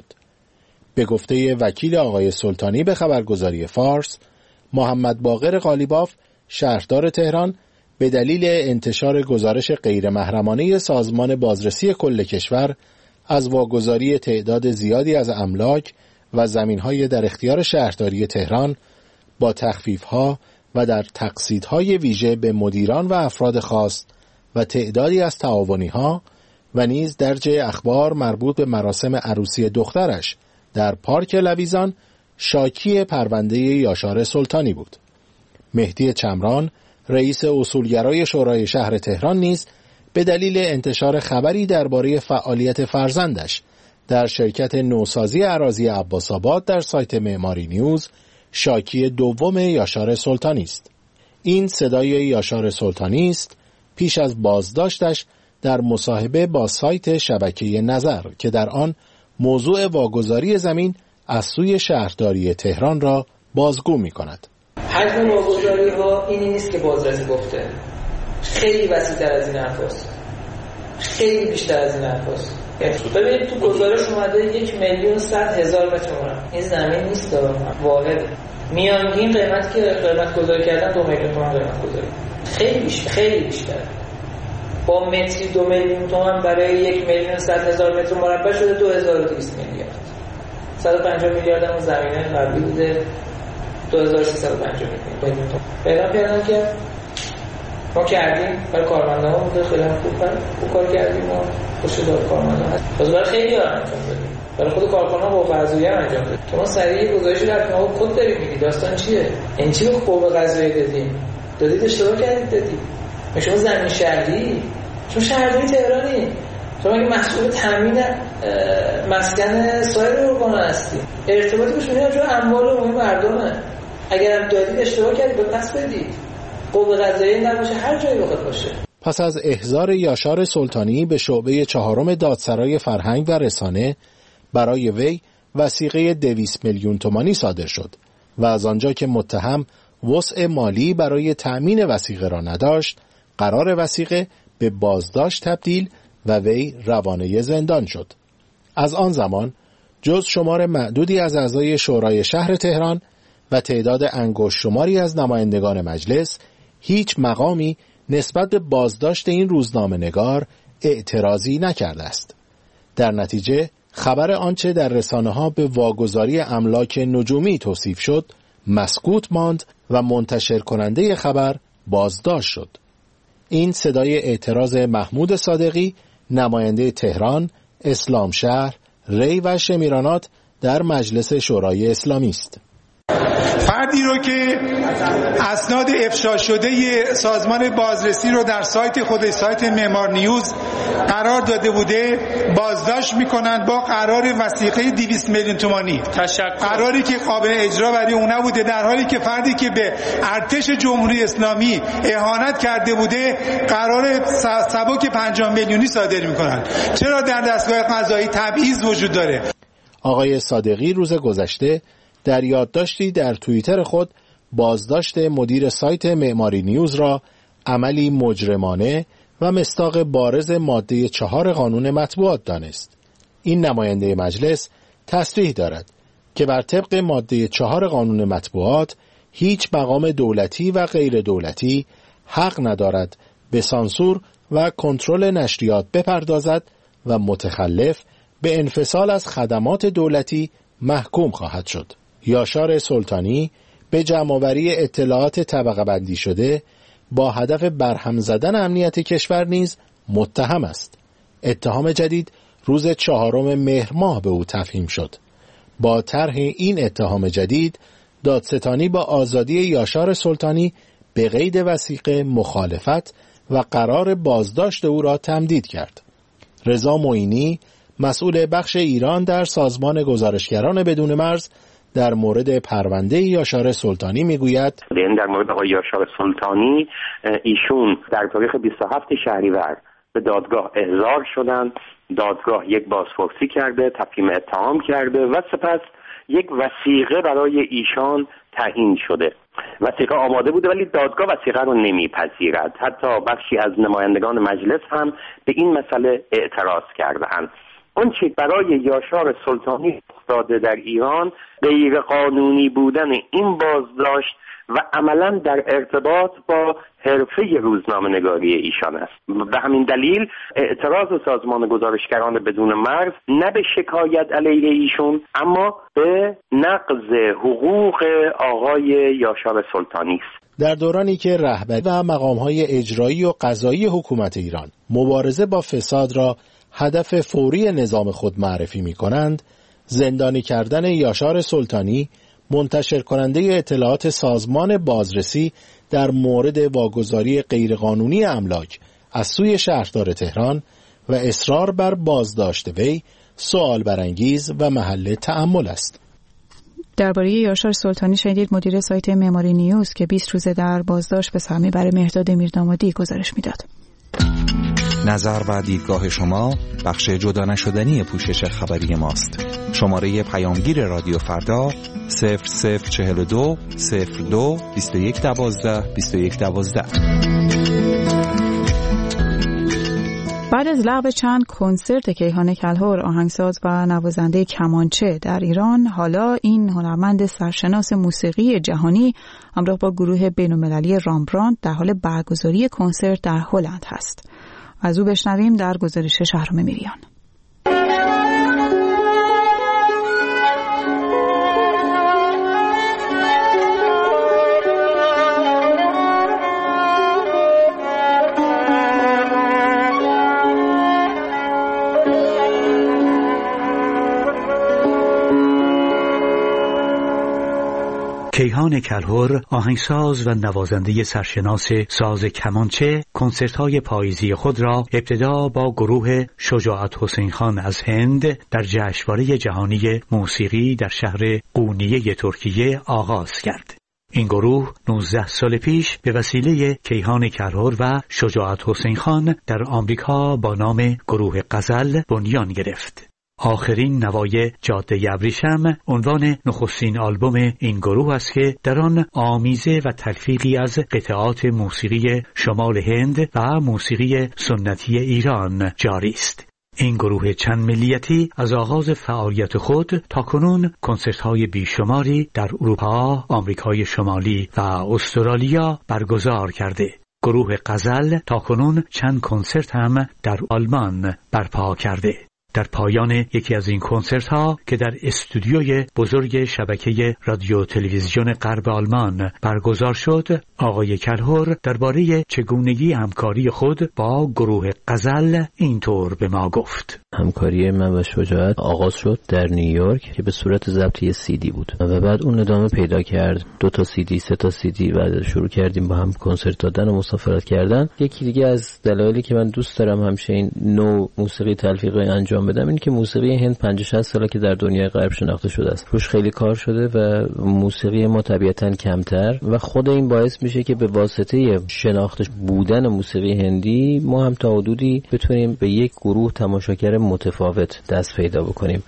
به گفته وکیل آقای سلطانی به خبرگزاری فارس، محمد باقر قالیباف شهردار تهران به دلیل انتشار گزارش غیر محرمانه سازمان بازرسی کل کشور از واگذاری تعداد زیادی از املاک و زمین‌های در اختیار شهرداری تهران با تخفیف‌ها و در تقسیط‌های ویژه به مدیران و افراد خاص و تعدادی از تعاونی‌ها و نیز درج اخبار مربوط به مراسم عروسی دخترش در پارک لویزان شاکی پرونده یاشار سلطانی بود. مهدی چمران رئیس اصولگرای شورای شهر تهران نیز به دلیل انتشار خبری درباره فعالیت فرزندش در شرکت نوسازی اراضی عباس‌آباد در سایت معماری نیوز شاکی دوم یاشار سلطانی است. این صدای یاشار سلطانی است پیش از بازداشتش در مصاحبه با سایت شبکه نظر که در آن موضوع واگذاری زمین از سوی شهرداری تهران را بازگو می‌کند. حجم واگذاری ها اینی نیست که بازرسی گفته، خیلی وسیع‌تر از این حرفاست، خیلی بیشتر از این حرفاست. ببینید تو گزارش اومده 1,100,000 متر مربع. این زمین نیست واحد. میانگین قیمت که قیمت گذاری کردن 2 میلیون تومان قیمت گذاری. خیلی بیشتر. با متری 2 میلیون تومان برای 1,100,000 متر مربع شده 2200 میلیارد. 150 میلیارد هم زمینه قبلی بوده. 2350 میلیون تومان. پیدا کردن که ما کردیم برای کارمندان ها بوده، خیلی خوب کار کردیم و خوش‌دار کارمندان هست. باز برای خیلی ها انجام دادیم، برای خود کارکنان با فرضیه انجام دادیم که ما سریع گزارشی رفتیم آقا کد داریم میگی داستان چیه؟ این چی رو قوه قضاییه دادید اشتباه کردید دادید. شما زمین شهری، شما شهرداری تهرانی، شما اگه مسئول تامین مسکن سایر ارگانا هستی، ارتباطی به شما جو اموال عمومی مردمه. اگر هم دادید اشتباه کردید پس بدید. قوه قضاییه نباشه هر جایی بخواد باشه. پس از احضار یاشار سلطانی به شعبه 4 دادسرای فرهنگ و رسانه برای وی وثیقه 200 میلیون تومانی صادر شد و از آنجا که متهم وسع مالی برای تأمین وثیقه را نداشت، قرار وثیقه به بازداشت تبدیل و وی روانه زندان شد. از آن زمان جز شمار معدودی از اعضای شورای شهر تهران و تعداد انگشت شماری از نمایندگان مجلس هیچ مقامی نسبت به بازداشت این روزنامه نگار اعتراضی نکرده است. در نتیجه خبر آنچه در رسانه‌ها به واگذاری املاک نجومی توصیف شد مسکوت ماند و منتشر کننده خبر بازداشت شد. این صدای اعتراض محمود صادقی، نماینده تهران، اسلام شهر، ری و شمیرانات در مجلس شورای اسلامی است. فردی رو که اسناد افشا شده سازمان بازرسی رو در سایت خود سایت معمار نیوز قرار داده بوده بازداشت میکنند با قرار وثیقه 200 میلیون تومانی، قراری که قابل اجرا برای اون نبوده، در حالی که فردی که به ارتش جمهوری اسلامی اهانت کرده بوده قرار سبک 50 میلیونی صادر میکنند. چرا در دستگاه قضایی تبعیض وجود داره؟ آقای صادقی روز گذشته در یادداشتی در توییتر خود بازداشت مدیر سایت معماری نیوز را عملی مجرمانه و مصداق بارز ماده 4 قانون مطبوعات دانست. این نماینده مجلس تصریح دارد که بر طبق ماده 4 قانون مطبوعات هیچ مقام دولتی و غیر دولتی حق ندارد به سانسور و کنترل نشریات بپردازد و متخلف به انفصال از خدمات دولتی محکوم خواهد شد. یاشار سلطانی به جمع‌آوری اطلاعات طبقه بندی شده با هدف برهم زدن امنیت کشور نیز متهم است. اتهام جدید روز 4 مهر ماه به او تفهیم شد. با طرح این اتهام جدید، دادستانی با آزادی یاشار سلطانی به قید وثیقه مخالفت و قرار بازداشت او را تمدید کرد. رضا معینی، مسئول بخش ایران در سازمان گزارشگران بدون مرز، در مورد پرونده یاشار سلطانی میگوید در مورد آقای یاشار سلطانی، ایشون در تاریخ 27 شهریور به دادگاه احضار شدند. دادگاه یک بازپرسی کرده، تفهیم اتهام کرده و سپس یک وثیقه برای ایشان تعیین شده. وثیقه آماده بوده ولی دادگاه وثیقه رو نمیپذیرد. حتی بخشی از نمایندگان مجلس هم به این مسئله اعتراض کردند. اون چی برای یاشار سلطانی افتاده در ایران غیر قانونی بودن این بازداشت و عملا در ارتباط با حرفه روزنامه‌نگاری ایشان است. به همین دلیل اعتراض سازمان گزارشگران بدون مرز نه به شکایت علیه ایشون اما به نقض حقوق آقای یاشار سلطانی است. در دورانی که رهبری و مقام‌های اجرایی و قضایی حکومت ایران مبارزه با فساد را هدف فوری نظام خود معرفی می‌کنند، زندانی کردن یاشار سلطانی، منتشر کننده اطلاعات سازمان بازرسی در مورد واگذاری غیرقانونی املاک از سوی شهردار تهران و اصرار بر بازداشت وی سوال برانگیز و محل تأمل است. درباره یاشار سلطانی شنیدید مدیر سایت معماری نیوز که 20 روزه در بازداشت به سهمی برای مهرداد میردامادی گزارش میداد. نظر و دیدگاه شما بخش جدا نشدنی پوشش خبری ماست. شماره پیامگیر رادیو فردا 0042 02 2112 2112. بعد از لغو چند کنسرت کیهان کلهر، آهنگساز و نوازنده کمانچه در ایران، حالا این هنرمند سرشناس موسیقی جهانی همراه با گروه بین‌المللی رامبراند در حال برگزاری کنسرت در هلند هست. از او بشنویم در گزارش شهرام میریان. کیهان کلهر، آهنگساز و نوازنده سرشناس ساز کمانچه، کنسرت‌های پاییزی خود را ابتدا با گروه شجاعت حسین خان از هند در جشنواره جهانی موسیقی در شهر قونیه ترکیه آغاز کرد. این گروه 19 سال پیش به وسیله کیهان کلهر و شجاعت حسین خان در آمریکا با نام گروه غزل بنیان گرفت. آخرین نوای جاده ابریشم عنوان نخستین آلبوم این گروه است که در آن آمیزه و تلفیقی از قطعات موسیقی شمال هند و موسیقی سنتی ایران جاری است. این گروه چند ملیتی از آغاز فعالیت خود تاکنون کنسرت‌های بیشماری در اروپا، آمریکای شمالی و استرالیا برگزار کرده. گروه غزل تاکنون چند کنسرت هم در آلمان برپا کرده. در پایان یکی از این کنسرت‌ها که در استودیوی بزرگ شبکه رادیو تلویزیون غرب آلمان برگزار شد، آقای کلهر درباره چگونگی همکاری خود با گروه غزل اینطور به ما گفت. همکاری من و شجاعت آغاز شد در نیویورک که به صورت ضبط یه CD بود و بعد اون ادامه پیدا کرد. 2 تا CD، 3 تا CD بعد شروع کردیم با هم کنسرت دادن و مسافرت کردن. یکی دیگه از دلایلی که من دوست دارم همیشه این نوع موسیقی تلفیقی انجام بدم این که موسیقی هند 50-60 ساله که در دنیای غرب شناخته شده است. روش خیلی کار شده و موسیقی ما طبیعتاً کمتر و خود این باعث میشه که به واسطه شناخته بودن موسیقی هندی ما هم تا حدودی بتونیم به یک گروه تماشاگر متفاوت دست پیدا بکنیم.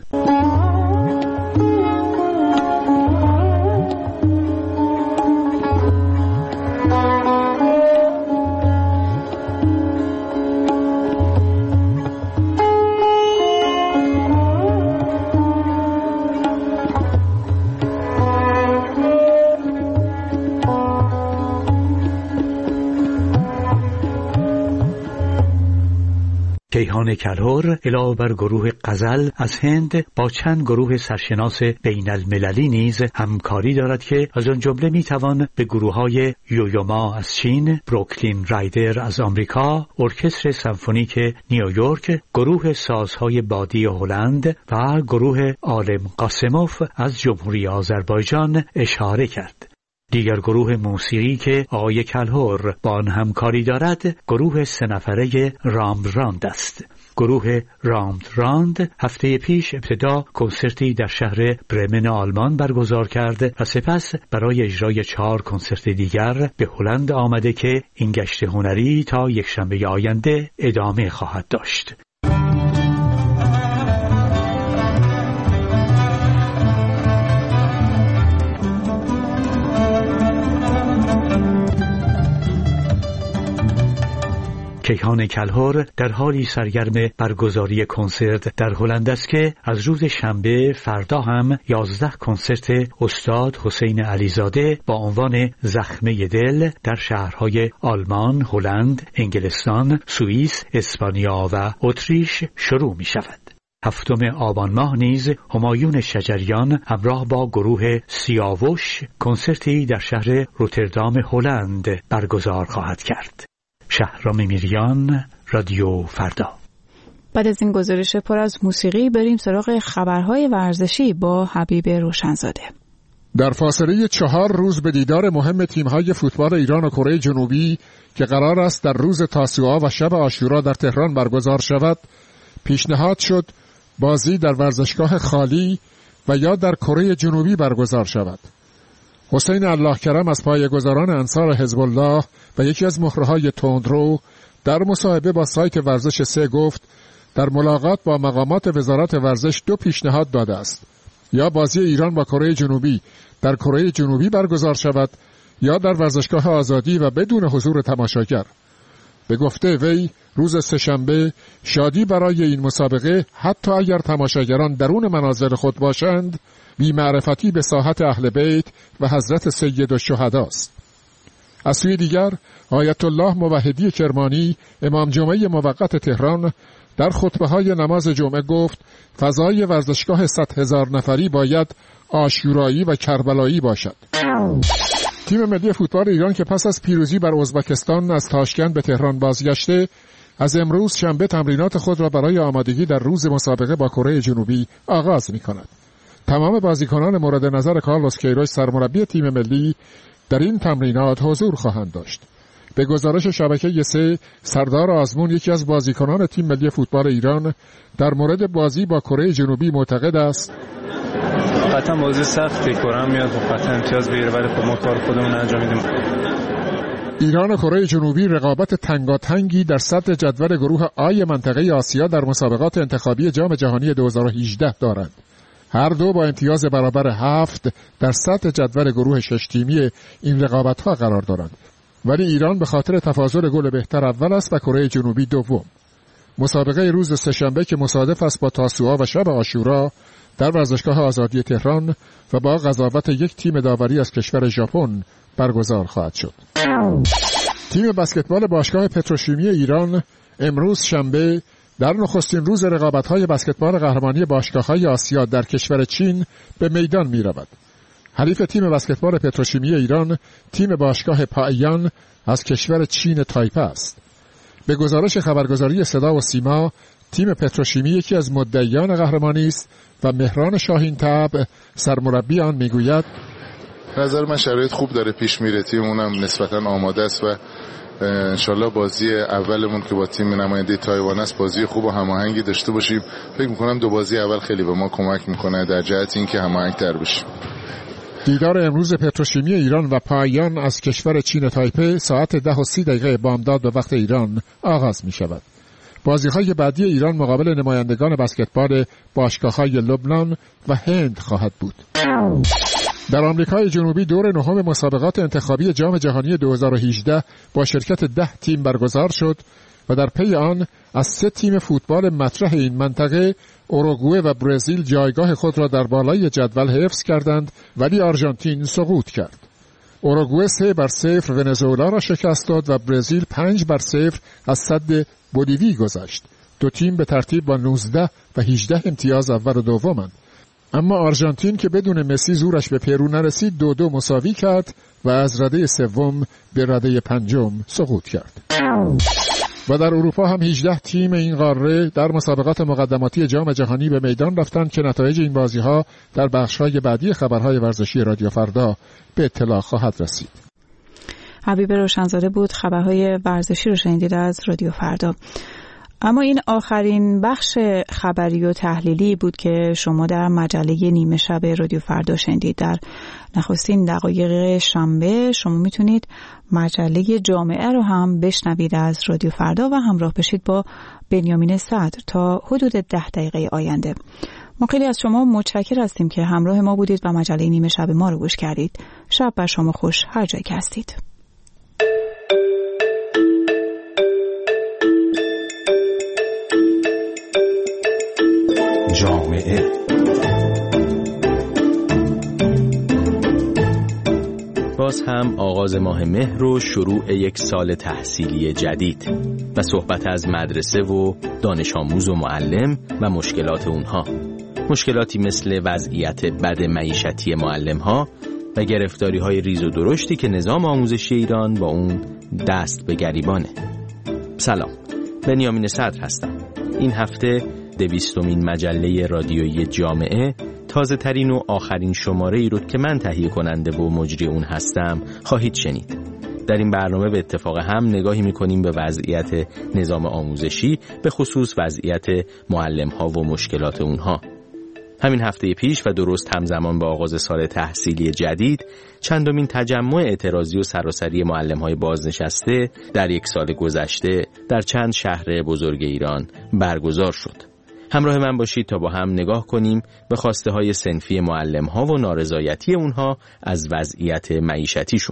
کیهان کلهر علاوه بر گروه غزل از هند با چند گروه سرشناس بین المللی نیز همکاری دارد که از آن جمله میتوان به گروه‌های یویوما از چین، بروکلین رایدر از آمریکا، ارکستر سمفونیک نیویورک، گروه سازهای بادی هلند و گروه عالم قاسموف از جمهوری آذربایجان اشاره کرد. دیگر گروه موسیقی که آقای کلهر با آن همکاری دارد گروه 3 نفره رامراند است. گروه رامراند هفته پیش ابتدا کنسرتی در شهر برمن آلمان برگزار کرد و سپس برای اجرای 4 کنسرت دیگر به هلند آمده که این گشت هنری تا یکشنبه آینده ادامه خواهد داشت. کیهان کلهر در حالی سرگرم برگزاری کنسرت در هلند است که از روز شنبه فردا هم 11 کنسرت استاد حسین علیزاده با عنوان زخمه دل در شهرهای آلمان، هلند، انگلستان، سوئیس، اسپانیا و اتریش شروع می شود. 7 آبان ماه نیز همایون شجریان همراه با گروه سیاوش کنسرتی در شهر روتردام هلند برگزار خواهد کرد. شهرام میریان، رادیو فردا. بعد از این گزارش پر از موسیقی بریم سراغ خبرهای ورزشی با حبیب روشنزاده. در فاصله 4 روز به دیدار مهم تیم‌های فوتبال ایران و کره جنوبی که قرار است در روز تاسوعا و شب عاشورا در تهران برگزار شود، پیشنهاد شد بازی در ورزشگاه خالی و یا در کره جنوبی برگزار شود. حسین الله کرم از پایه‌گذاران انصار حزب الله و یکی از مهره‌های تندرو در مصاحبه با سایت ورزش 3 گفت در ملاقات با مقامات وزارت ورزش 2 پیشنهاد داده است: یا بازی ایران با کره جنوبی در کره جنوبی برگزار شود یا در ورزشگاه آزادی و بدون حضور تماشاگر. به گفته وی روز سه‌شنبه شادی برای این مسابقه حتی اگر تماشاگران درون منازل خود باشند بی معرفتی به ساحت اهل بیت و حضرت سید الشهدا است. از سوی دیگر آیت الله موحدی کرمانی امام جمعه موقت تهران در خطبه‌های نماز جمعه گفت فضای ورزشگاه 100,000 نفری باید عاشورایی و کربلایی باشد. تیم ملی فوتبال ایران که پس از پیروزی بر ازبکستان از تاشکند به تهران بازگشته، از امروز شنبه تمرینات خود را برای آمادگی در روز مسابقه با کره جنوبی آغاز می‌کند. تمام بازیکنان مورد نظر کارلوس کیروش سرمربی تیم ملی در این تمرینات حضور خواهند داشت. به گزارش شبکه 3، سردار آزمون یکی از بازیکنان تیم ملی فوتبال ایران در مورد بازی با کره جنوبی معتقد است قطعا بازی سختی، کره میاد و قطعا امتیاز بگیره، ولی خب ما کار خودمون انجام میدیم. ایران و کره جنوبی رقابت تنگاتنگی در صدر جدول گروه آی منطقه آسیا در مسابقات انتخابی جام جهانی 2018 دارند. هر دو با امتیاز برابر 7 در سطح جدول گروه 6 تیمی این رقابت‌ها قرار دارند، ولی ایران به خاطر تفاضل گل بهتر اول است و کره جنوبی دوم. مسابقه روز سه‌شنبه که مصادف است با تاسوعا و شب عاشورا در ورزشگاه آزادی تهران و با قضاوت یک تیم داوری از کشور ژاپن برگزار خواهد شد. تیم بسکتبال باشگاه پتروشیمی ایران امروز شنبه در نخستین روز رقابت‌های بسکتبال قهرمانی باشگاه‌های آسیا در کشور چین به میدان می‌رود. حریف تیم بسکتبال پتروشیمی ایران تیم باشگاه پایان از کشور چین تایپه است. به گزارش خبرگزاری صدا و سیما، تیم پتروشیمی یکی از مدعیان قهرمانی است و مهران شاهین طبع سرمربی آن میگوید نظر من شرایط خوب داره پیش میره، تیممون نسبتاً آماده است و انشالله بازی اولمون که با تیم نماینده تایوان است بازی خوب و هماهنگی داشته باشیم. فکر میکنم 2 بازی اول خیلی به ما کمک میکنه در جهت اینکه هماهنگ‌تر بشیم. دیدار امروز پتروشیمی ایران و پایان از کشور چین تایپه ساعت 10:30 بامداد به وقت ایران آغاز می شود. بازی‌های بعدی ایران مقابل نمایندگان بسکتبال باشگاه‌های لبنان و هند خواهد بود. در آمریکای جنوبی دور 9 مسابقات انتخابی جام جهانی 2018 با شرکت 10 تیم برگزار شد و در پی آن از 3 تیم فوتبال مطرح این منطقه اوروگوئه و برزیل جایگاه خود را در بالای جدول حفظ کردند، ولی آرژانتین سقوط کرد. اوروگوئه 3-0 ونزوئلا را شکست داد و برزیل 5-0 از صد بولیوی گذشت. دو تیم به ترتیب با 19 و 18 امتیاز اول و دومند. اما آرژانتین که بدون مسی زورش به پرو نرسید 2-2 مساوی کرد و از رده سوم به رده پنجم سقوط کرد. و در اروپا هم 18 تیم این قاره در مسابقات مقدماتی جام جهانی به میدان رفتند که نتایج این بازی‌ها در بخش‌های بعدی خبرهای ورزشی رادیو فردا به اطلاع خواهد رسید. حبیب روشنزاده بود. خبرهای ورزشی رو شنیدید از رادیو فردا. اما این آخرین بخش خبری و تحلیلی بود که شما در مجله نیمه شب رادیو فردا شنیدید. در نخستین دقایق شنبه شما میتونید مجله جامعه رو هم بشنوید از رادیو فردا و همراه بشید با بنیامین صدر تا حدود 10 دقیقه آینده. ما خیلی از شما متشکر هستیم که همراه ما بودید و مجله نیمه شب ما رو گوش کردید. شب بر شما خوش هر جایی که هستید. جامعه باز هم آغاز ماه مهر و شروع یک سال تحصیلی جدید و صحبت از مدرسه و دانش آموز و معلم و مشکلات اونها، مشکلاتی مثل وضعیت بد معیشتی معلم‌ها و گرفتاری‌های ریز و درشتی که نظام آموزشی ایران با اون دست به گریبانه. سلام، بنیامین صدر هستم. این هفته 200مین مجله رادیویی جامعه تازه ترین و آخرین شماره ای رو که من تهیه کننده و مجری اون هستم خواهید شنید. در این برنامه به اتفاق هم نگاهی میکنیم به وضعیت نظام آموزشی، به خصوص وضعیت معلم ها و مشکلات اونها. همین هفته پیش و درست همزمان با آغاز سال تحصیلی جدید، چندمین تجمع اعتراضی و سراسری معلم های بازنشسته در یک سال گذشته در چند شهر بزرگ ایران برگزار شد. همراه من باشید تا با هم نگاه کنیم به خواسته های صنفی معلم ها و نارضایتی اونها از وضعیت معیشتیشون.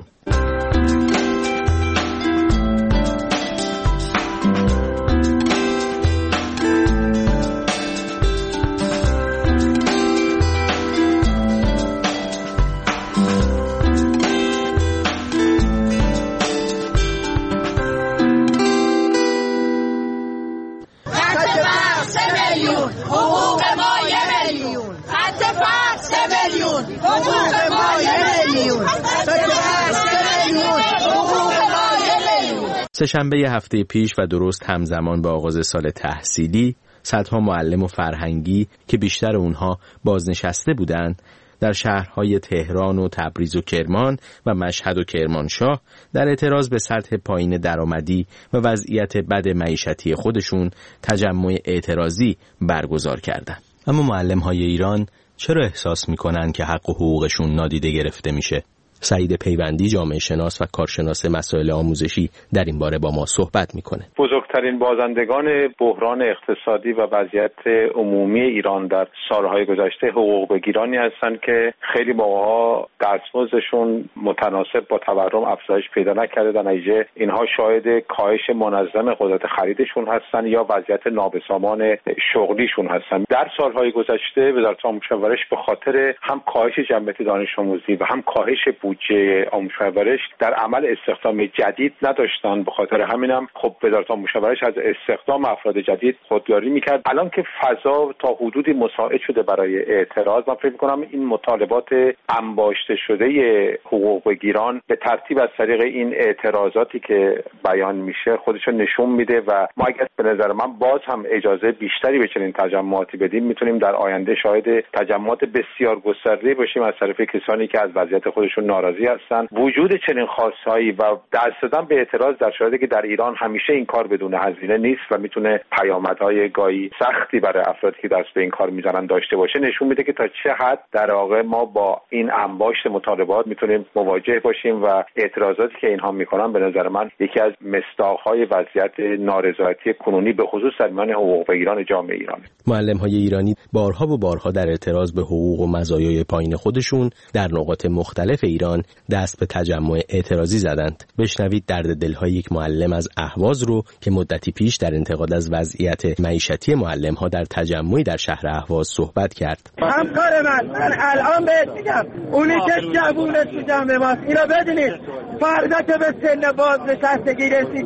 سه‌شنبه هفته پیش و درست همزمان با آغاز سال تحصیلی، صدها معلم و فرهنگی که بیشتر اونها بازنشسته بودند، در شهرهای تهران و تبریز و کرمان و مشهد و کرمانشاه در اعتراض به سطح پایین درآمدی و وضعیت بد معیشتی خودشون تجمع اعتراضی برگزار کردند. اما معلم‌های ایران چرا احساس می‌کنن که حق و حقوقشون نادیده گرفته میشه؟ سعید پیوندی، جامعه شناس و کارشناس مسائل آموزشی، در این باره با ما صحبت میکنه. بزرگترین بازندگان بحران اقتصادی و وضعیت عمومی ایران در سالهای گذشته حقوق بگیرانی هستند که خیلی موقع‌ها دستمزدشون متناسب با تورم افزایش پیدا نکرده، در نتیجه اینها شاهد کاهش منظم قدرت خریدشون هستن یا وضعیت نابسامان شغلیشون هستن. در سالهای گذشته وزارت آموزش و پرورش به خاطر هم کاهش جمعیت دانش آموزی و هم کاهش بودجه آموزش و پرورش در عمل استخدام جدید نداشتن. به خاطر همینم خب وزارت آموزش و پرورش از استخدام افراد جدید خودداری میکرد. الان که فضا تا حدودی مساعد شده برای اعتراض، من فکر میکنم این مطالبات انباشته شده حقوق بگیران به ترتیب از طریق این اعتراضاتی که بیان میشه خودشو نشون میده و ما اگر به نظر من باز هم اجازه بیشتری به چنین تجمعاتی بدیم، میتونیم در آینده شاهد تجمعات بسیار گسترده باشیم از طرف کسانی که از وضعیت خودشون ناراضی هستن. وجود چنین خواستهایی و دست دادن به اعتراض در شرایطی که در ایران همیشه این کار بدون هزینه نیست و میتونه پیامدهای گاهی سختی برای افرادی که دست به این کار میزنن داشته باشه، نشون میده که تا چه حد در واقع ما با این انباشت مطالبات میتونیم مواجه باشیم و اعتراضاتی که اینها میکنن به نظر من یکی از مصداقهای وضعیت نارضایتی کنونی به خصوص در میان حقوق بگیران جامعه ایران. معلم‌های ایرانی بارها و بارها در اعتراض به حقوق و مزایای پایین خودشون در نقاط مختلف ایران دست به تجمع اعتراضی زدند. بشنوید درد دل‌های یک معلم از اهواز رو که مدتی پیش در انتقاد از وضعیت معیشتی معلم‌ها در تجمعی در شهر اهواز صحبت کرد. همکار من الان بهت میگم اونی که جوونه تو جمع ماست، اینو بدونید فردا که به سن بازنشستگی رسیدی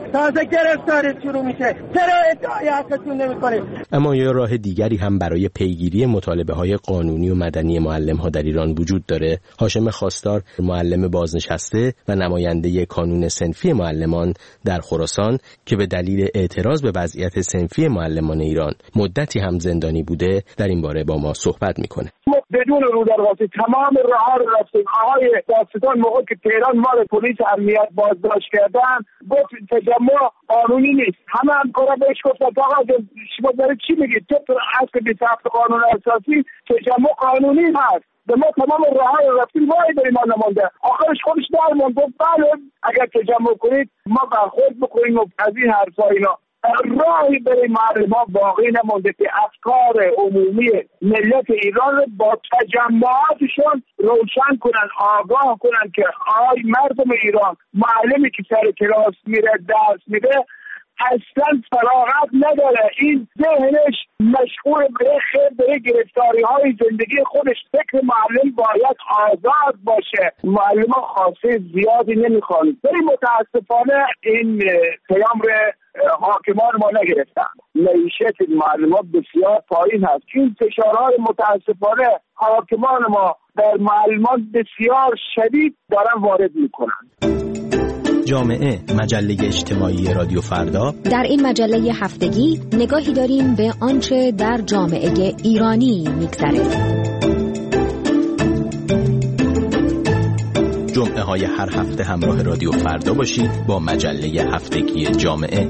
تازه گرفتاری شروع میشه. چرا ادعای حقتون نمیکنید؟ اما یه راه دیگری هم برای پیگیری مطالبه‌های قانونی و مدنی معلم‌ها در ایران وجود داره. هاشم خواستار، معلم بازنشسته و نماینده کانون صنفی معلمان در خراسان که به دلیل اعتراض به وضعیت صنفی معلمان ایران مدتی هم زندانی بوده، در این باره با ما صحبت میکنه. بدون رو در واسه تمام راه رو رفتیم. آقای داستان موقع که تهران ما رو پلیس امنیت بازداشت کردن گفت تجمع قانونی نیست. همه همکارا بهش گفتن آقا شما داره چی میگید؟ تو اصل 27 قانون اساسی تجمع قانونی هست. به ما تمام راه رو رفتیم، وای بریم ما نمانده. آخرش خودش درمان گفت بله اگر تجمع کنید ما برخورد بکنیم و از این حرفا اینا. راهی برای معلمان باقی نمونده که افکار عمومی ملت ایران رو با تجمعاتشون روشن کنن، آگاه کنن که آی مردم ایران، معلمی که سر کلاس میره درس میده اصلا فراغت نداره، این ذهنش مشغول به گرفتاری های زندگی خودش. فکر معلم باید آزاد باشه. معلم خاصه زیادی نمیخوان، ولی متاسفانه این پیام حاکمان ما نگرفتن. معیشت معلمان بسیار پایین هست. این فشارهای متاسفانه حاکمان ما در معلمان بسیار شدید دارن وارد میکنن. جامعه، مجله اجتماعی رادیو فردا. در این مجله هفتگی نگاهی داریم به آنچه در جامعه ایرانی میگذره. جمعه های هر هفته همراه رادیو فردا باشید با مجله هفتگی جامعه.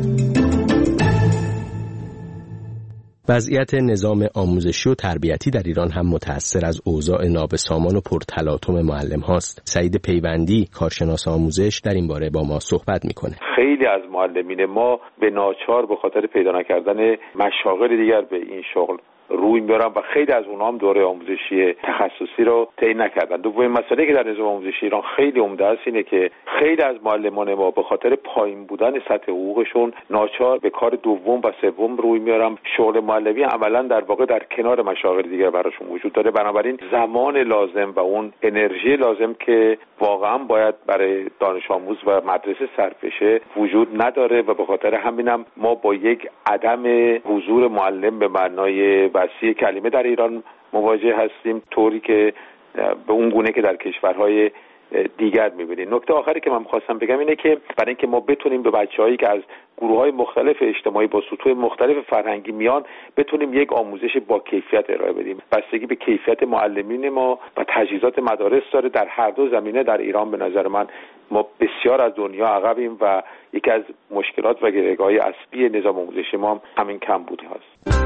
وضعیت نظام آموزشی و تربیتی در ایران هم متأثر از اوضاع نابسامان و پرتلاطم معلم هاست. سعید پیوندی، کارشناس آموزش، در این باره با ما صحبت میکنه. خیلی از معلمین ما به ناچار به خاطر پیدا نکردن مشاغل دیگر به این شغل روی میارن و خیلی از اونها هم دوره آموزشی تخصصی رو طی نکردن. دومین مسئله که در نظام آموزشی ایران خیلی عمده است اینه که خیلی از معلمان ما به خاطر پایین بودن سطح حقوقشون ناچار به کار دوم و سوم روی میارن. شغل معلمی عملا در واقع در کنار مشاغل دیگر براشون وجود داره، بنابراین زمان لازم و اون انرژی لازم که واقعا باید برای دانش آموز و مدرسه صرف بشه وجود نداره و به خاطر همینم ما با یک عدم حضور معلم به معنای وسیع کلمه در ایران مواجه هستیم، طوری که به اون گونه که در کشورهای دیگر می‌بینیم. نکته آخری که من خواستم بگم اینه که برای اینکه ما بتونیم به بچه‌هایی که از گروه‌های مختلف اجتماعی با سطوح مختلف فرهنگی میان بتونیم یک آموزش با کیفیت ارائه بدیم، بستگی به کیفیت معلمین ما و تجهیزات مدارس داره. در هر دو زمینه در ایران به نظر من ما بسیار از دنیا عقبیم و یکی از مشکلات و گره‌های اصلی نظام آموزشی ما هم همین کمبودی هست.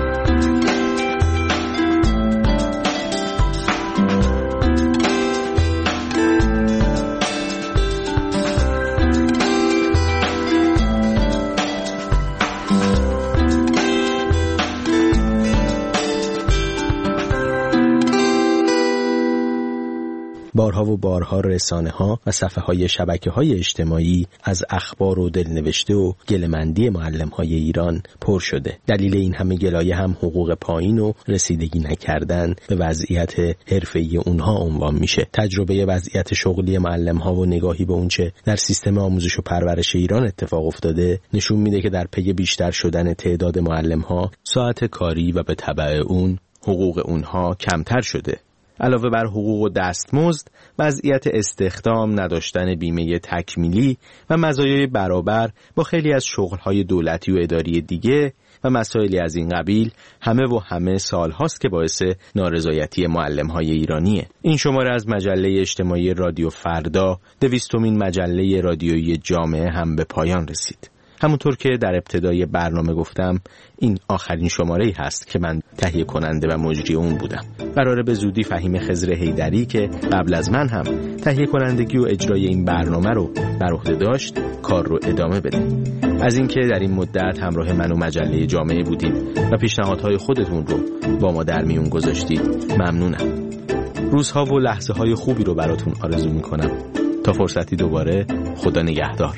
بارها و بارها رسانه‌ها و صفحه‌های شبکه‌های اجتماعی از اخبار و دلنوشته و گله‌مندی معلم‌های ایران پر شده. دلیل این همه گلایه هم حقوق پایین و رسیدگی نکردن به وضعیت حرفه‌ای اونها عنوان میشه. تجربه وضعیت شغلی معلم‌ها و نگاهی به اونچه در سیستم آموزش و پرورش ایران اتفاق افتاده نشون میده که در پی بیشتر شدن تعداد معلم‌ها، ساعت کاری و به تبع اون حقوق اونها کمتر شده. علاوه بر حقوق و دستمزد، وضعیت استخدام، نداشتن بیمه تکمیلی و مزایای برابر با خیلی از شغل‌های دولتی و اداری دیگه و مسائلی از این قبیل همه سال هاست که باعث نارضایتی معلم‌های ایرانیه. این شماره از مجله اجتماعی رادیو فردا، 200مین مجله رادیویی جامعه هم به پایان رسید. همونطور که در ابتدای برنامه گفتم، این آخرین شماره‌ای هست که من تهیه کننده و مجری اون بودم. قراره به زودی فهیم خضر حیدری که قبل از من هم تهیه کنندگی و اجرای این برنامه رو بر عهده داشت، کار رو ادامه بده. از اینکه در این مدت همراه من و مجله جامعه بودید و پیشنهادهای خودتون رو با ما در میون گذاشتید، ممنونم. روزها و لحظه‌های خوبی رو براتون آرزو می‌کنم. تا فرصتی دوباره، خدا نگهدار.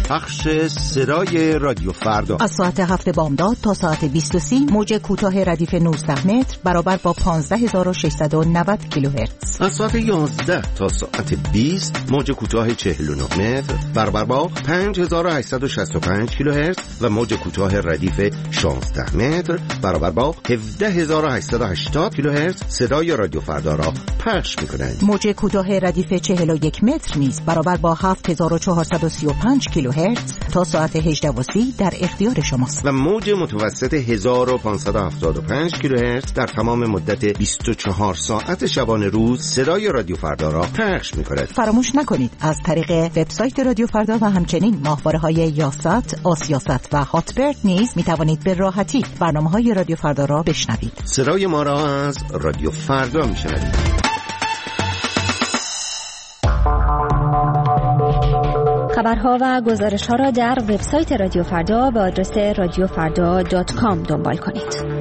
پخش صدای رادیو فردا از ساعت 7 بامداد تا ساعت 20:30 موج کوتاه ردیف 19 متر برابر با 15690 کیلوهرتز. از ساعت 11 تا ساعت 20 موج کوتاه 49 متر برابر با 5865 کیلوهرتز و موج کوتاه ردیف 16 متر برابر با 17880 کیلوهرتز صدای رادیو فردا را پخش می‌کنند. موج کوتاه ردیف 41 متر نیز برابر با 7435 کیلوهرتز تا ساعت 18:30 در اختیار شماست. و موج متوسط 1575 کیلوهرتز در تمام مدت 24 ساعت شبانه روز صدای رادیو فردا را پخش می‌کند. فراموش نکنید از طریق وبسایت رادیو فردا و همچنین ماهواره‌های یاست، آسیاست و هاتبرد نیز می‌توانید به راحتی برنامه‌های رادیو فردا را بشنوید. صدای ما را از رادیو فردا می‌شنوید. خبرها و گزارش‌ها را در وبسایت رادیو فردا به آدرس radiofrda.com دنبال کنید.